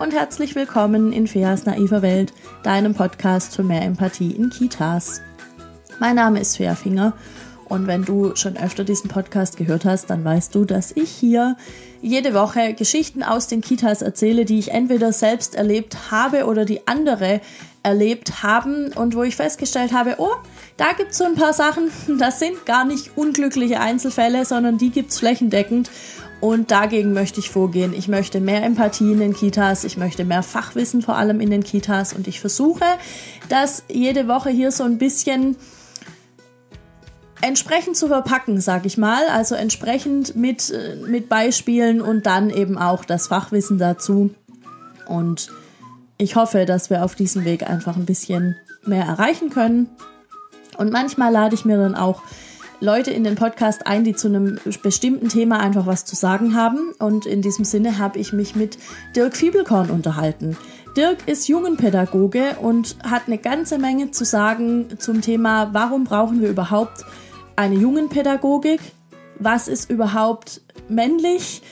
und herzlich willkommen in Feas naiver Welt, deinem Podcast für mehr Empathie in Kitas. Mein Name ist Fea Finger und wenn du schon öfter diesen Podcast gehört hast, dann weißt du, dass ich hier jede Woche Geschichten aus den Kitas erzähle, die ich entweder selbst erlebt habe oder die andere erlebt haben und wo ich festgestellt habe, oh, da gibt's so ein paar Sachen, das sind gar nicht unglückliche Einzelfälle, sondern die gibt's flächendeckend und dagegen möchte ich vorgehen. Ich möchte mehr Empathie in den Kitas, ich möchte mehr Fachwissen vor allem in den Kitas und ich versuche, das jede Woche hier so ein bisschen entsprechend zu verpacken, sag ich mal, also entsprechend mit Beispielen und dann eben auch das Fachwissen dazu und ich hoffe, dass wir auf diesem Weg einfach ein bisschen mehr erreichen können. Und manchmal lade ich mir dann auch Leute in den Podcast ein, die zu einem bestimmten Thema einfach was zu sagen haben. Und in diesem Sinne habe ich mich mit Dirk Fiebelkorn unterhalten. Dirk ist Jungenpädagoge und hat eine ganze Menge zu sagen zum Thema, warum brauchen wir überhaupt eine Jungenpädagogik? Was ist überhaupt männlich?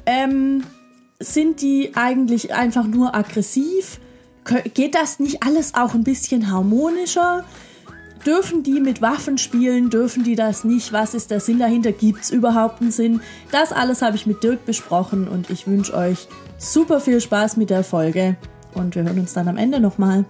Sind die eigentlich einfach nur aggressiv? Geht das nicht alles auch ein bisschen harmonischer? Dürfen die mit Waffen spielen? Dürfen die das nicht? Was ist der Sinn dahinter? Gibt es überhaupt einen Sinn? Das alles habe ich mit Dirk besprochen und ich wünsche euch super viel Spaß mit der Folge und wir hören uns dann am Ende nochmal.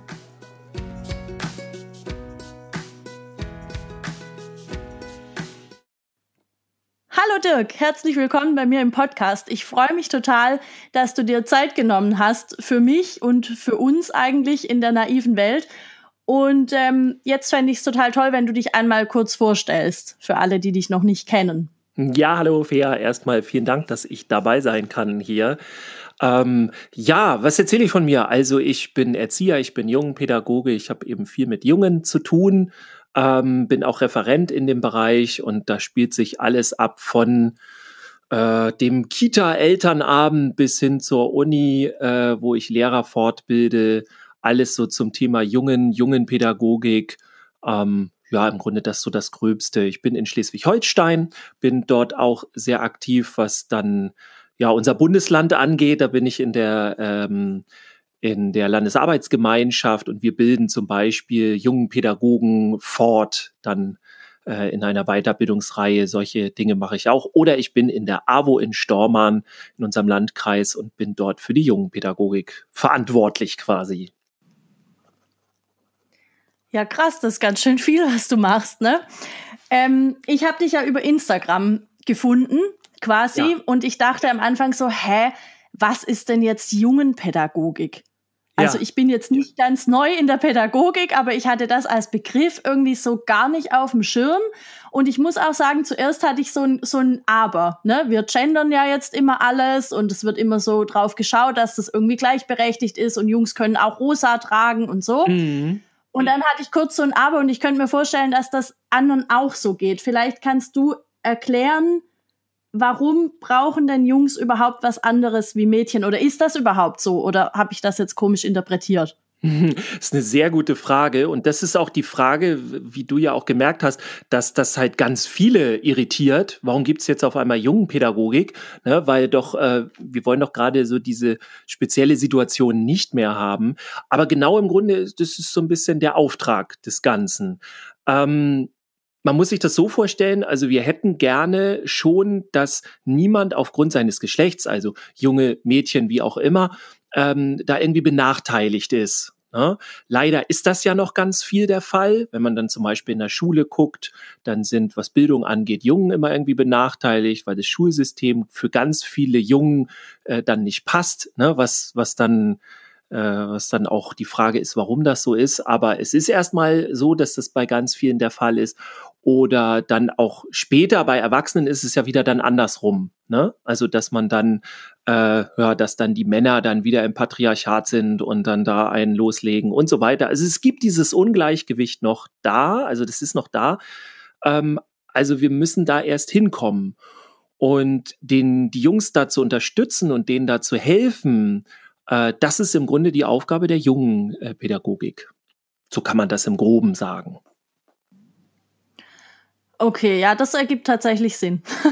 Hallo Dirk, herzlich willkommen bei mir im Podcast. Ich freue mich total, dass du dir Zeit genommen hast für mich und für uns eigentlich in der naiven Welt. Und jetzt fände ich es total toll, wenn du dich einmal kurz vorstellst, für alle, die dich noch nicht kennen. Ja, hallo Fea, erstmal vielen Dank, dass ich dabei sein kann hier. Was erzähle ich von mir? Also ich bin Erzieher, ich bin Jungenpädagoge, ich habe eben viel mit Jungen zu tun, bin auch Referent in dem Bereich und da spielt sich alles ab von dem Kita-Elternabend bis hin zur Uni, wo ich Lehrer fortbilde, alles so zum Thema Jungenpädagogik. Im Grunde das so das Gröbste. Ich bin in Schleswig-Holstein, bin dort auch sehr aktiv, was dann unser Bundesland angeht. Da bin ich in der Landesarbeitsgemeinschaft und wir bilden zum Beispiel Jungenpädagogen fort, dann in einer Weiterbildungsreihe. Solche Dinge mache ich auch. Oder ich bin in der AWO in Stormarn in unserem Landkreis und bin dort für die Jungenpädagogik verantwortlich quasi. Ja, krass, das ist ganz schön viel, was du machst, ne? Ich habe dich ja über Instagram gefunden, quasi, und ich dachte am Anfang so, was ist denn jetzt Jungenpädagogik? Also ich bin jetzt nicht ganz neu in der Pädagogik, aber ich hatte das als Begriff irgendwie so gar nicht auf dem Schirm. Und ich muss auch sagen, zuerst hatte ich so ein Aber, ne? Wir gendern ja jetzt immer alles und es wird immer so drauf geschaut, dass das irgendwie gleichberechtigt ist und Jungs können auch rosa tragen und so. Mhm. Und dann hatte ich kurz so ein Aber und ich könnte mir vorstellen, dass das anderen auch so geht. Vielleicht kannst du erklären, warum brauchen denn Jungs überhaupt was anderes wie Mädchen? Oder ist das überhaupt so? Oder habe ich das jetzt komisch interpretiert? Das ist eine sehr gute Frage und das ist auch die Frage, wie du ja auch gemerkt hast, dass das halt ganz viele irritiert. Warum gibt es jetzt auf einmal Jungenpädagogik? Ne, weil doch, wir wollen doch gerade so diese spezielle Situation nicht mehr haben. Aber genau im Grunde, das ist so ein bisschen der Auftrag des Ganzen. Man muss sich das so vorstellen, also wir hätten gerne schon, dass niemand aufgrund seines Geschlechts, also junge Mädchen, wie auch immer, da irgendwie benachteiligt ist. Ne? Leider ist das ja noch ganz viel der Fall. Wenn man dann zum Beispiel in der Schule guckt, dann sind, was Bildung angeht, Jungen immer irgendwie benachteiligt, weil das Schulsystem für ganz viele Jungen dann nicht passt, ne? Was dann auch die Frage ist, warum das so ist. Aber es ist erstmal so, dass das bei ganz vielen der Fall ist. Oder dann auch später bei Erwachsenen ist es ja wieder dann andersrum. Ne? Also, dass man dann, dass dann die Männer dann wieder im Patriarchat sind und dann da einen loslegen und so weiter. Also es gibt dieses Ungleichgewicht noch da, also das ist noch da. Also wir müssen da erst hinkommen. Und die Jungs da zu unterstützen und denen da zu helfen, das ist im Grunde die Aufgabe der jungen Pädagogik. So kann man das im Groben sagen. Okay, ja, das ergibt tatsächlich Sinn.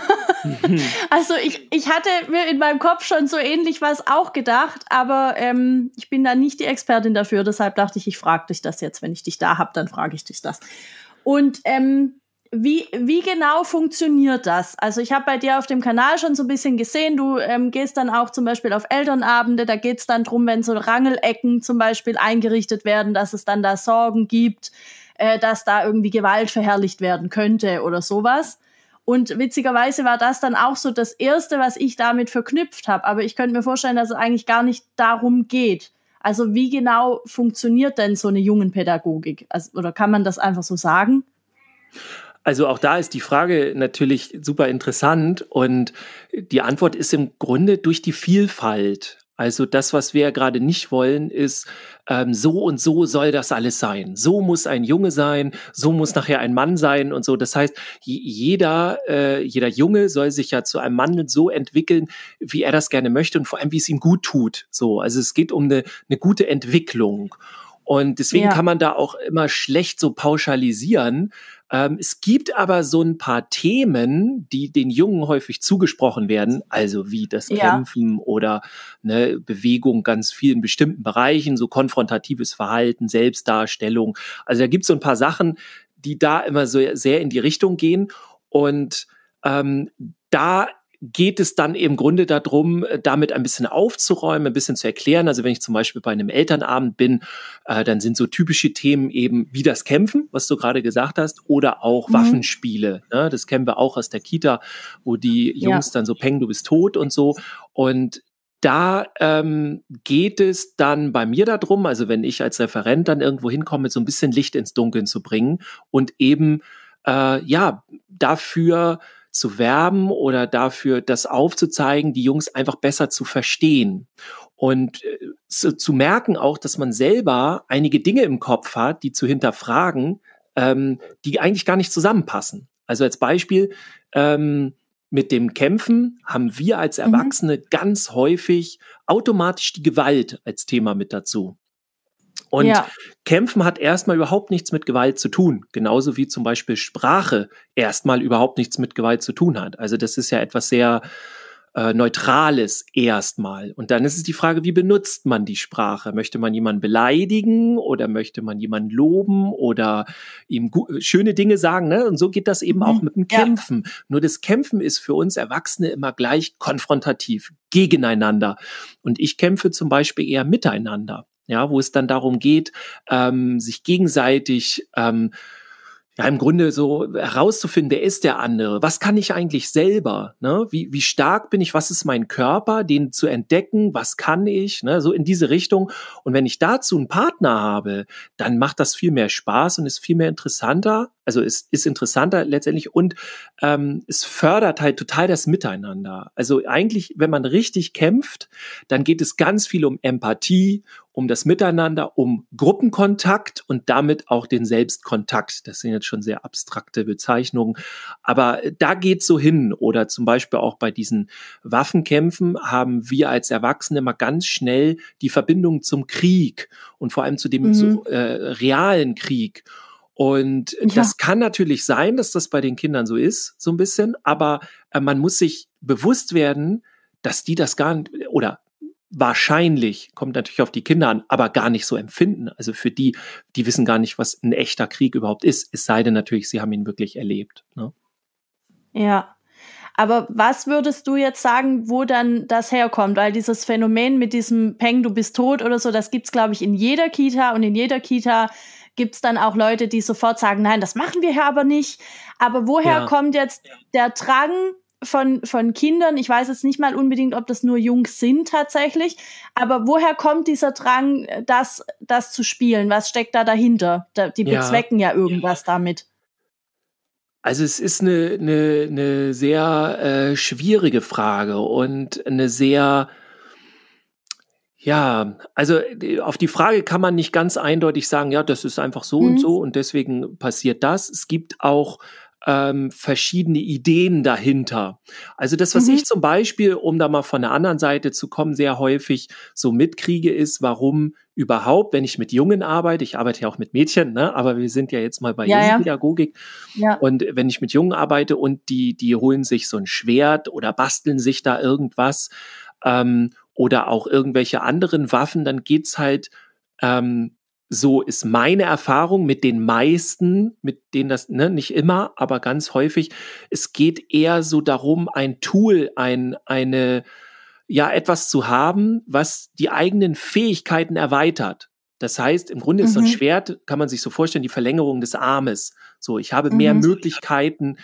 Also ich hatte mir in meinem Kopf schon so ähnlich was auch gedacht, aber ich bin da nicht die Expertin dafür, deshalb dachte ich frage dich das jetzt. Wenn ich dich da habe, dann frage ich dich das. Und wie genau funktioniert das? Also ich habe bei dir auf dem Kanal schon so ein bisschen gesehen, du gehst dann auch zum Beispiel auf Elternabende, da geht's dann drum, wenn so Rangelecken zum Beispiel eingerichtet werden, dass es dann da Sorgen gibt, dass da irgendwie Gewalt verherrlicht werden könnte oder sowas. Und witzigerweise war das dann auch so das Erste, was ich damit verknüpft habe. Aber ich könnte mir vorstellen, dass es eigentlich gar nicht darum geht. Also wie genau funktioniert denn so eine Jungenpädagogik? Also, oder kann man das einfach so sagen? Also auch da ist die Frage natürlich super interessant und die Antwort ist im Grunde durch die Vielfalt. Also das, was wir ja gerade nicht wollen, ist, so und so soll das alles sein. So muss ein Junge sein, so muss nachher ein Mann sein und so. Das heißt, jeder Junge soll sich ja zu einem Mann so entwickeln, wie er das gerne möchte und vor allem, wie es ihm gut tut. So, also es geht um eine gute Entwicklung. Und deswegen kann man da auch immer schlecht so pauschalisieren. Es gibt aber so ein paar Themen, die den Jungen häufig zugesprochen werden, also wie das Kämpfen oder ne, Bewegung ganz viel in bestimmten Bereichen, so konfrontatives Verhalten, Selbstdarstellung. Also da gibt es so ein paar Sachen, die da immer so sehr in die Richtung gehen. Und da geht es dann im Grunde darum, damit ein bisschen aufzuräumen, ein bisschen zu erklären. Also wenn ich zum Beispiel bei einem Elternabend bin, dann sind so typische Themen eben wie das Kämpfen, was du gerade gesagt hast, oder auch Waffenspiele. Ne? Das kennen wir auch aus der Kita, wo die Jungs dann so Peng, du bist tot und so. Und da geht es dann bei mir darum, also wenn ich als Referent dann irgendwo hinkomme, so ein bisschen Licht ins Dunkeln zu bringen und eben dafür zu werben oder dafür das aufzuzeigen, die Jungs einfach besser zu verstehen. Und zu merken auch, dass man selber einige Dinge im Kopf hat, die zu hinterfragen, die eigentlich gar nicht zusammenpassen. Also als Beispiel, mit dem Kämpfen haben wir als Erwachsene ganz häufig automatisch die Gewalt als Thema mit dazu. Und Kämpfen hat erstmal überhaupt nichts mit Gewalt zu tun. Genauso wie zum Beispiel Sprache erstmal überhaupt nichts mit Gewalt zu tun hat. Also das ist ja etwas sehr Neutrales erstmal. Und dann ist es die Frage, wie benutzt man die Sprache? Möchte man jemanden beleidigen oder möchte man jemanden loben oder ihm schöne Dinge sagen? Ne? Und so geht das eben auch mit dem Kämpfen. Nur das Kämpfen ist für uns Erwachsene immer gleich konfrontativ, gegeneinander. Und ich kämpfe zum Beispiel eher miteinander. Ja, wo es dann darum geht, sich gegenseitig im Grunde so herauszufinden, wer ist der andere? Was kann ich eigentlich selber? Ne? Wie stark bin ich? Was ist mein Körper? Den zu entdecken, was kann ich? Ne? So in diese Richtung. Und wenn ich dazu einen Partner habe, dann macht das viel mehr Spaß und ist viel mehr interessanter. Also es ist interessanter letztendlich und es fördert halt total das Miteinander. Also eigentlich, wenn man richtig kämpft, dann geht es ganz viel um Empathie, um das Miteinander, um Gruppenkontakt und damit auch den Selbstkontakt. Das sind jetzt schon sehr abstrakte Bezeichnungen, aber da geht's so hin. Oder zum Beispiel auch bei diesen Waffenkämpfen haben wir als Erwachsene immer ganz schnell die Verbindung zum Krieg und vor allem zu dem realen Krieg. Und das kann natürlich sein, dass das bei den Kindern so ist, so ein bisschen, aber man muss sich bewusst werden, dass die das gar nicht, oder wahrscheinlich, kommt natürlich auf die Kinder an, aber gar nicht so empfinden. Also für die wissen gar nicht, was ein echter Krieg überhaupt ist, es sei denn natürlich, sie haben ihn wirklich erlebt. Ne? Ja. Aber was würdest du jetzt sagen, wo dann das herkommt? Weil dieses Phänomen mit diesem Peng, du bist tot oder so, das gibt's, glaube ich, in jeder Kita und in jeder Kita gibt's dann auch Leute, die sofort sagen, nein, das machen wir hier aber nicht. Aber woher kommt jetzt der Drang von Kindern? Ich weiß jetzt nicht mal unbedingt, ob das nur Jungs sind tatsächlich, aber woher kommt dieser Drang, das zu spielen? Was steckt da dahinter? Die bezwecken ja irgendwas damit. Also es ist eine sehr schwierige Frage und eine sehr also auf die Frage kann man nicht ganz eindeutig sagen, ja, das ist einfach so und so und deswegen passiert das. Es gibt auch verschiedene Ideen dahinter. Also das, was ich zum Beispiel, um da mal von der anderen Seite zu kommen, sehr häufig so mitkriege, ist, warum überhaupt, wenn ich mit Jungen arbeite, ich arbeite ja auch mit Mädchen, ne, aber wir sind ja jetzt mal bei Jungenpädagogik, und wenn ich mit Jungen arbeite und die holen sich so ein Schwert oder basteln sich da irgendwas, oder auch irgendwelche anderen Waffen, dann geht's halt, so ist meine Erfahrung mit den meisten, mit denen das, ne, nicht immer, aber ganz häufig, es geht eher so darum, ein Tool, etwas zu haben, was die eigenen Fähigkeiten erweitert. Das heißt, im Grunde ist so ein Schwert, kann man sich so vorstellen, die Verlängerung des Armes. So, ich habe mehr Möglichkeiten,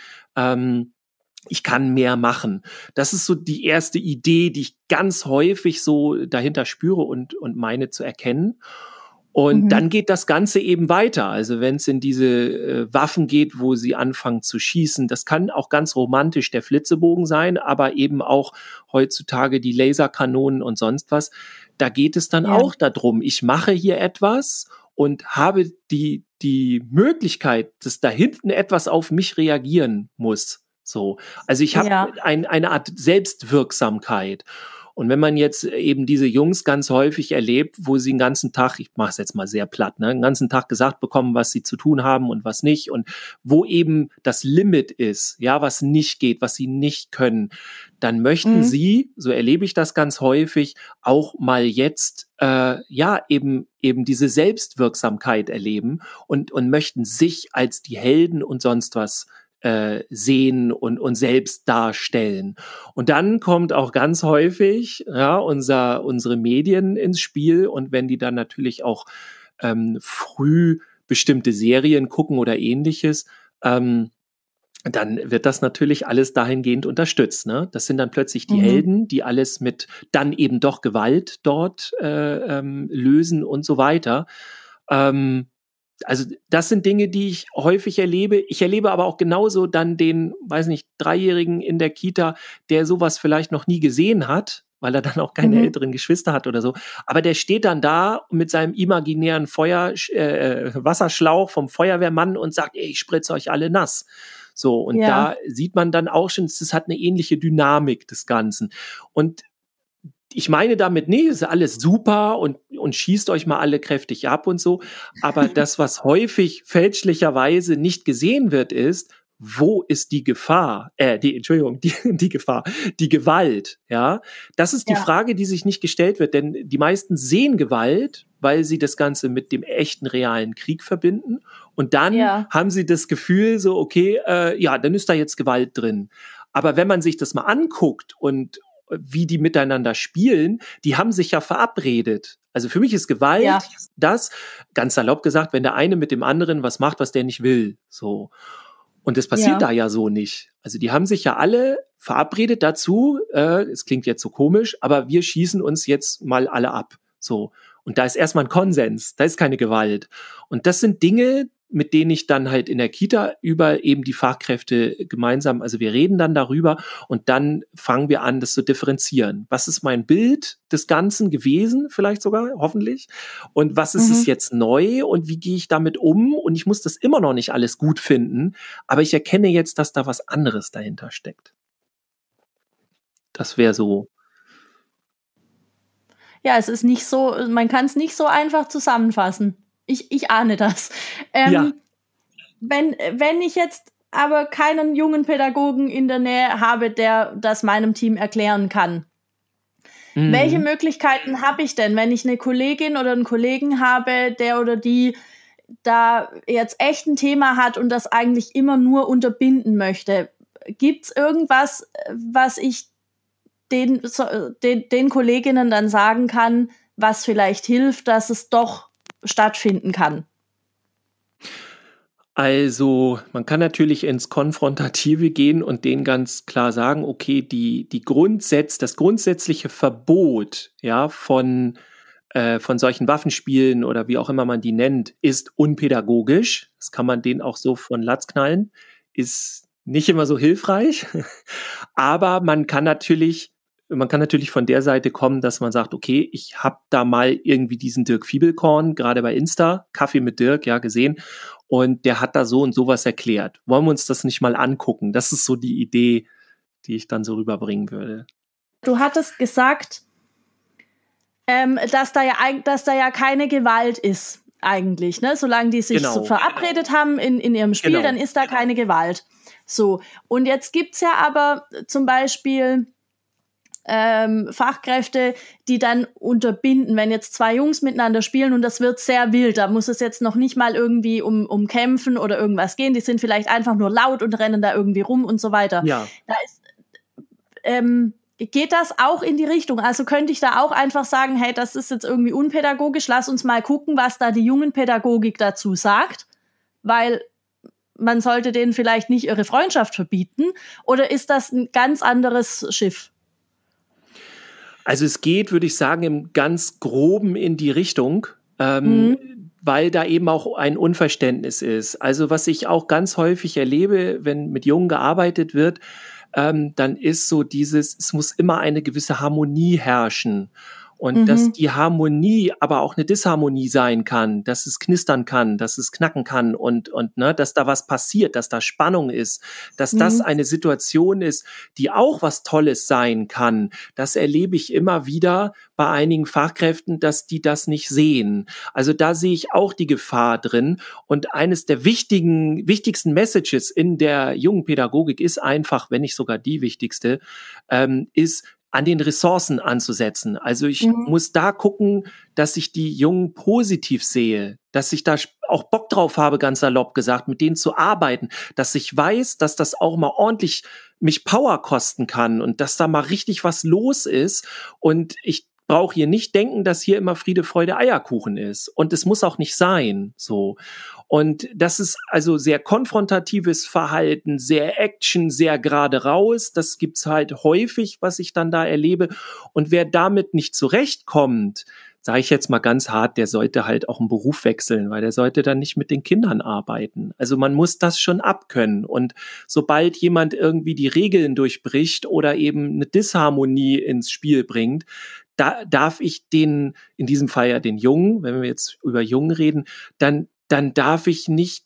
ich kann mehr machen. Das ist so die erste Idee, die ich ganz häufig so dahinter spüre und meine zu erkennen. Und dann geht das Ganze eben weiter. Also wenn es in diese Waffen geht, wo sie anfangen zu schießen, das kann auch ganz romantisch der Flitzebogen sein, aber eben auch heutzutage die Laserkanonen und sonst was. Da geht es dann auch darum, ich mache hier etwas und habe die Möglichkeit, dass da hinten etwas auf mich reagieren muss. So, also ich habe eine Art Selbstwirksamkeit. Und wenn man jetzt eben diese Jungs ganz häufig erlebt, wo sie den ganzen Tag, ich mache es jetzt mal sehr platt, ne, den ganzen Tag gesagt bekommen, was sie zu tun haben und was nicht, und wo eben das Limit ist, ja, was nicht geht, was sie nicht können, dann möchten sie, so erlebe ich das ganz häufig, auch mal jetzt eben diese Selbstwirksamkeit erleben und möchten sich als die Helden und sonst was sehen und selbst darstellen. Und dann kommt auch ganz häufig unsere Medien ins Spiel, und wenn die dann natürlich auch früh bestimmte Serien gucken oder ähnliches, dann wird das natürlich alles dahingehend unterstützt. Ne? Das sind dann plötzlich die Helden, die alles mit dann eben doch Gewalt dort lösen und so weiter. Also das sind Dinge, die ich häufig erlebe. Ich erlebe aber auch genauso dann den, weiß nicht, Dreijährigen in der Kita, der sowas vielleicht noch nie gesehen hat, weil er dann auch keine älteren Geschwister hat oder so. Aber der steht dann da mit seinem imaginären Wasserschlauch vom Feuerwehrmann und sagt, ey, ich spritze euch alle nass. So, und da sieht man dann auch schon, es hat eine ähnliche Dynamik des Ganzen. Und ich meine damit, nee, ist alles super und schießt euch mal alle kräftig ab und so. Aber das, was häufig fälschlicherweise nicht gesehen wird, ist, wo ist die Gefahr? Die Gefahr, die Gewalt, ja. Das ist die Frage, die sich nicht gestellt wird, denn die meisten sehen Gewalt, weil sie das Ganze mit dem echten, realen Krieg verbinden. Und dann haben sie das Gefühl so, okay, dann ist da jetzt Gewalt drin. Aber wenn man sich das mal anguckt und wie die miteinander spielen, die haben sich ja verabredet. Also für mich ist Gewalt das, ganz salopp gesagt, wenn der eine mit dem anderen was macht, was der nicht will. So. Und das passiert da ja so nicht. Also die haben sich ja alle verabredet dazu, es klingt jetzt so komisch, aber wir schießen uns jetzt mal alle ab. So. Und da ist erstmal ein Konsens, da ist keine Gewalt. Und das sind Dinge, mit denen ich dann halt in der Kita über eben die Fachkräfte gemeinsam, also wir reden dann darüber und dann fangen wir an, das zu differenzieren. Was ist mein Bild des Ganzen gewesen, vielleicht sogar, hoffentlich? Und was ist es jetzt neu und wie gehe ich damit um? Und ich muss das immer noch nicht alles gut finden, aber ich erkenne jetzt, dass da was anderes dahinter steckt. Das wäre so. Ja, es ist nicht so, man kann es nicht so einfach zusammenfassen. Ich ahne das. Wenn ich jetzt aber keinen jungen Pädagogen in der Nähe habe, der das meinem Team erklären kann, welche Möglichkeiten habe ich denn, wenn ich eine Kollegin oder einen Kollegen habe, der oder die da jetzt echt ein Thema hat und das eigentlich immer nur unterbinden möchte? Gibt's irgendwas, was ich den Kolleginnen dann sagen kann, was vielleicht hilft, dass es doch stattfinden kann? Also, man kann natürlich ins Konfrontative gehen und denen ganz klar sagen, okay, das grundsätzliche Verbot, von solchen Waffenspielen oder wie auch immer man die nennt, ist unpädagogisch. Das kann man denen auch so von Latz knallen. Ist nicht immer so hilfreich. Aber man kann natürlich von der Seite kommen, dass man sagt, okay, ich habe da mal irgendwie diesen Dirk Fiebelkorn, gerade bei Insta, Kaffee mit Dirk, gesehen. und der hat da so und sowas erklärt. Wollen wir uns das nicht mal angucken? Das ist so die Idee, die ich dann so rüberbringen würde. Du hattest gesagt, dass da ja keine Gewalt ist eigentlich, ne? Solange die sich so verabredet haben in ihrem Spiel, dann ist da keine Gewalt. So, und jetzt gibt's ja aber zum Beispiel Fachkräfte, die dann unterbinden, wenn jetzt zwei Jungs miteinander spielen und das wird sehr wild, da muss es jetzt noch nicht mal irgendwie um Kämpfen oder irgendwas gehen, die sind vielleicht einfach nur laut und rennen da irgendwie rum und so weiter. Ja. Da ist, geht das auch in die Richtung? Also könnte ich da auch einfach sagen, hey, das ist jetzt irgendwie unpädagogisch, lass uns mal gucken, was da die Jungenpädagogik dazu sagt, weil man sollte denen vielleicht nicht ihre Freundschaft verbieten, oder ist das ein ganz anderes Schiff? Also es geht, würde ich sagen, im ganz Groben in die Richtung, weil da eben auch ein Unverständnis ist. Also was ich auch ganz häufig erlebe, wenn mit Jungen gearbeitet wird, dann ist so es muss immer eine gewisse Harmonie herrschen. Und dass die Harmonie aber auch eine Disharmonie sein kann, dass es knistern kann, dass es knacken kann und ne, dass da was passiert, dass da Spannung ist, dass das eine Situation ist, die auch was Tolles sein kann. Das erlebe ich immer wieder bei einigen Fachkräften, dass die das nicht sehen. Also da sehe ich auch die Gefahr drin. Und eines der wichtigsten Messages in der jungen Pädagogik ist einfach, wenn nicht sogar die wichtigste, ist, an den Ressourcen anzusetzen. Also ich muss da gucken, dass ich die Jungen positiv sehe, dass ich da auch Bock drauf habe, ganz salopp gesagt, mit denen zu arbeiten, dass ich weiß, dass das auch mal ordentlich mich Power kosten kann und dass da mal richtig was los ist und ich brauche hier nicht denken, dass hier immer Friede, Freude, Eierkuchen ist. Und es muss auch nicht sein, so. Und das ist also sehr konfrontatives Verhalten, sehr Action, sehr gerade raus. Das gibt's halt häufig, was ich dann da erlebe. Und wer damit nicht zurechtkommt, sage ich jetzt mal ganz hart, der sollte halt auch einen Beruf wechseln, weil der sollte dann nicht mit den Kindern arbeiten. Also man muss das schon abkönnen. Und sobald jemand irgendwie die Regeln durchbricht oder eben eine Disharmonie ins Spiel bringt, da darf ich in diesem Fall ja den Jungen, wenn wir jetzt über Jungen reden, dann darf ich nicht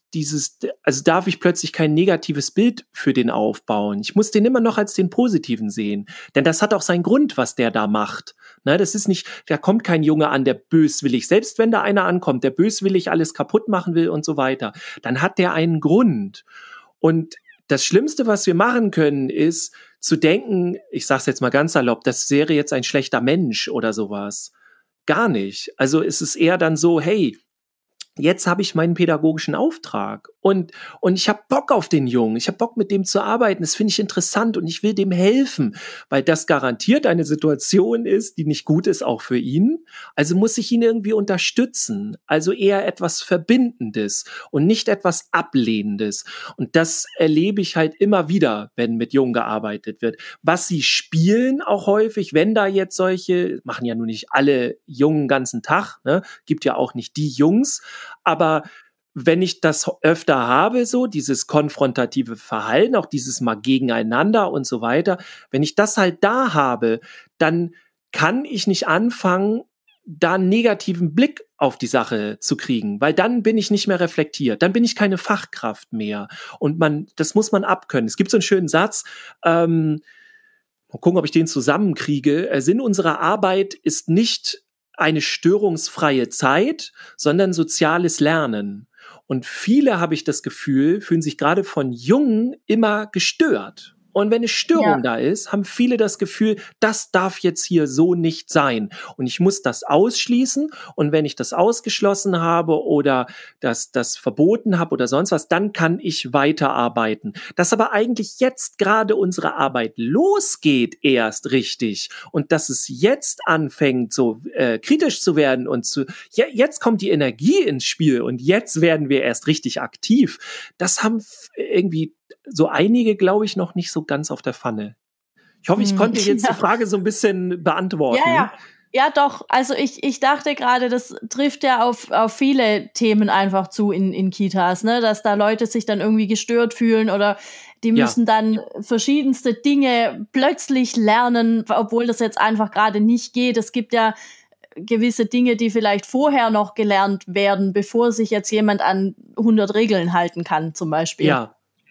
darf ich plötzlich kein negatives Bild für den aufbauen. Ich muss den immer noch als den Positiven sehen. Denn das hat auch seinen Grund, was der da macht. Ne, das ist nicht, da kommt kein Junge an, der böswillig, selbst wenn da einer ankommt, der böswillig alles kaputt machen will und so weiter, dann hat der einen Grund. Und das Schlimmste, was wir machen können, ist zu denken, ich sag's jetzt mal ganz salopp, das wäre jetzt ein schlechter Mensch oder sowas. Gar nicht. Also es ist eher dann so, hey, jetzt habe ich meinen pädagogischen Auftrag und ich habe Bock auf den Jungen, ich habe Bock mit dem zu arbeiten, das finde ich interessant und ich will dem helfen, weil das garantiert eine Situation ist, die nicht gut ist, auch für ihn. Also muss ich ihn irgendwie unterstützen, also eher etwas Verbindendes und nicht etwas Ablehnendes. Und das erlebe ich halt immer wieder, wenn mit Jungen gearbeitet wird. Was sie spielen auch häufig, wenn da jetzt solche, machen ja nun nicht alle Jungen den ganzen Tag, ne? Gibt ja auch nicht die Jungs, aber wenn ich das öfter habe, so dieses konfrontative Verhalten, auch dieses mal gegeneinander und so weiter, wenn ich das halt da habe, dann kann ich nicht anfangen, da einen negativen Blick auf die Sache zu kriegen, weil dann bin ich nicht mehr reflektiert, dann bin ich keine Fachkraft mehr und das muss man abkönnen. Es gibt so einen schönen Satz, mal gucken, ob ich den zusammenkriege. Sinn unserer Arbeit ist nicht eine störungsfreie Zeit, sondern soziales Lernen. Und viele, habe ich das Gefühl, fühlen sich gerade von Jungen immer gestört. Und wenn eine Störung da ist, haben viele das Gefühl, das darf jetzt hier so nicht sein. Und ich muss das ausschließen. Und wenn ich das ausgeschlossen habe oder das verboten habe oder sonst was, dann kann ich weiterarbeiten. Dass aber eigentlich jetzt gerade unsere Arbeit losgeht erst richtig. Und dass es jetzt anfängt, so kritisch zu werden und jetzt kommt die Energie ins Spiel und jetzt werden wir erst richtig aktiv. Das haben irgendwie so einige, glaube ich, noch nicht so ganz auf der Pfanne. Ich hoffe, ich konnte jetzt die Frage so ein bisschen beantworten. Ja, doch. Also ich dachte gerade, das trifft ja auf viele Themen einfach zu in Kitas, ne? Dass da Leute sich dann irgendwie gestört fühlen oder die müssen dann verschiedenste Dinge plötzlich lernen, obwohl das jetzt einfach gerade nicht geht. Es gibt ja gewisse Dinge, die vielleicht vorher noch gelernt werden, bevor sich jetzt jemand an 100 Regeln halten kann, zum Beispiel. Ja.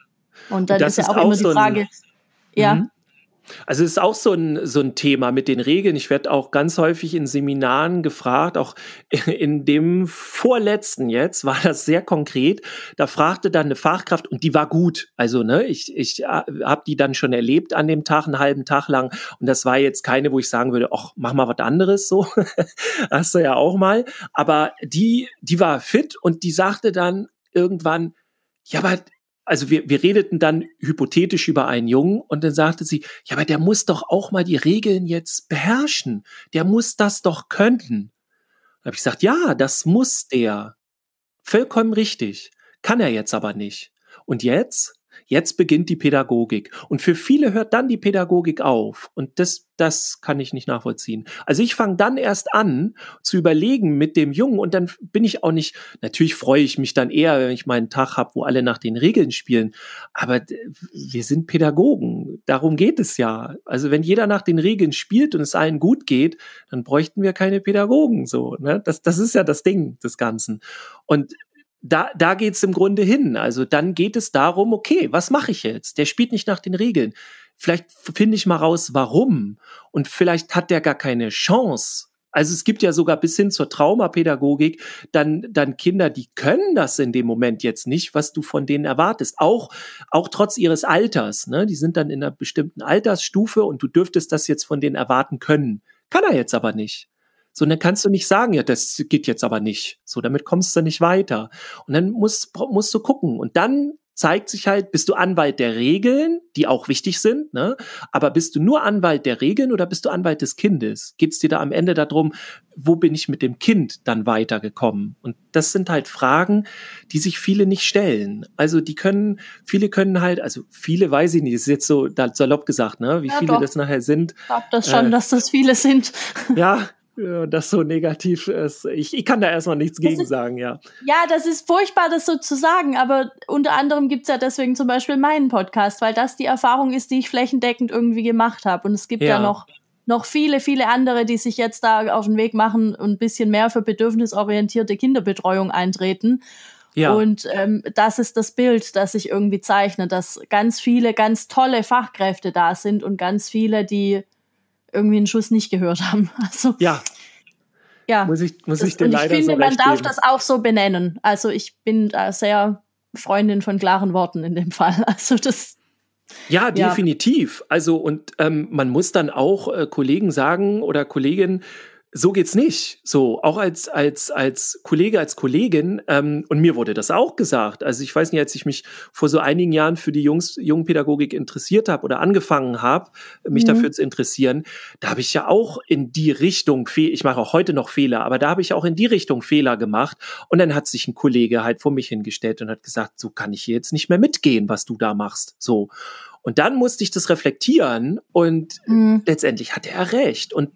Und dann ist ja auch immer die Frage, ja. Also es ist auch so ein Thema mit den Regeln. Ich werde auch ganz häufig in Seminaren gefragt, auch in dem vorletzten jetzt war das sehr konkret. Da fragte dann eine Fachkraft und die war gut. Also ich habe die dann schon erlebt an dem Tag, einen halben Tag lang. Und das war jetzt keine, wo ich sagen würde, ach, mach mal was anderes so. Hast du ja auch mal. Aber die war fit und die sagte dann irgendwann, ja, aber also wir redeten dann hypothetisch über einen Jungen und dann sagte sie, ja, aber der muss doch auch mal die Regeln jetzt beherrschen. Der muss das doch können. Da habe ich gesagt, ja, das muss der. Vollkommen richtig. Kann er jetzt aber nicht. Und jetzt beginnt die Pädagogik. Und für viele hört dann die Pädagogik auf. Und das kann ich nicht nachvollziehen. Also ich fange dann erst an zu überlegen mit dem Jungen und dann bin ich auch nicht, natürlich freue ich mich dann eher, wenn ich mal einen Tag habe, wo alle nach den Regeln spielen. Aber wir sind Pädagogen. Darum geht es ja. Also wenn jeder nach den Regeln spielt und es allen gut geht, dann bräuchten wir keine Pädagogen so. Ne? Das ist ja das Ding des Ganzen. Und da geht's im Grunde hin. Also dann geht es darum, okay, was mache ich jetzt? Der spielt nicht nach den Regeln. Vielleicht finde ich mal raus, warum. Und vielleicht hat der gar keine Chance. Also es gibt ja sogar bis hin zur Traumapädagogik dann Kinder, die können das in dem Moment jetzt nicht, was du von denen erwartest. Auch trotz ihres Alters. Ne? Die sind dann in einer bestimmten Altersstufe und du dürftest das jetzt von denen erwarten können. Kann er jetzt aber nicht. So, dann kannst du nicht sagen, ja, das geht jetzt aber nicht. So, damit kommst du nicht weiter. Und dann musst du gucken. Und dann zeigt sich halt, bist du Anwalt der Regeln, die auch wichtig sind, ne? Aber bist du nur Anwalt der Regeln oder bist du Anwalt des Kindes? Geht's dir da am Ende darum, wo bin ich mit dem Kind dann weitergekommen? Und das sind halt Fragen, die sich viele nicht stellen. Also viele können halt, also viele weiß ich nicht, ist jetzt so salopp gesagt, ne? Wie viele doch. Das nachher sind. Ich glaube das schon, dass das viele sind. Ja, das so negativ ist. Ich kann da erstmal nichts gegen sagen, ja. Ja, das ist furchtbar, das so zu sagen, aber unter anderem gibt's ja deswegen zum Beispiel meinen Podcast, weil das die Erfahrung ist, die ich flächendeckend irgendwie gemacht habe. Und es gibt ja noch viele, viele andere, die sich jetzt da auf den Weg machen und ein bisschen mehr für bedürfnisorientierte Kinderbetreuung eintreten. Ja. Und das ist das Bild, das sich irgendwie zeichnet, dass ganz viele, ganz tolle Fachkräfte da sind und ganz viele, die irgendwie einen Schuss nicht gehört haben. Also, ja. Muss ich dir leider so recht geben. Ich finde, man darf das auch so benennen. Also ich bin da sehr Freundin von klaren Worten in dem Fall. Also das. Ja, definitiv. Also und man muss dann auch Kollegen sagen oder Kolleginnen, so geht's nicht. So, auch als Kollege, als Kollegin, und mir wurde das auch gesagt. Also ich weiß nicht, als ich mich vor so einigen Jahren für die Jungpädagogik interessiert habe oder angefangen habe, mich dafür zu interessieren, da habe ich ja auch in die Richtung, ich mache auch heute noch Fehler, aber da habe ich auch in die Richtung Fehler gemacht. Und dann hat sich ein Kollege halt vor mich hingestellt und hat gesagt, so kann ich hier jetzt nicht mehr mitgehen, was du da machst. So. Und dann musste ich das reflektieren und letztendlich hatte er recht. Und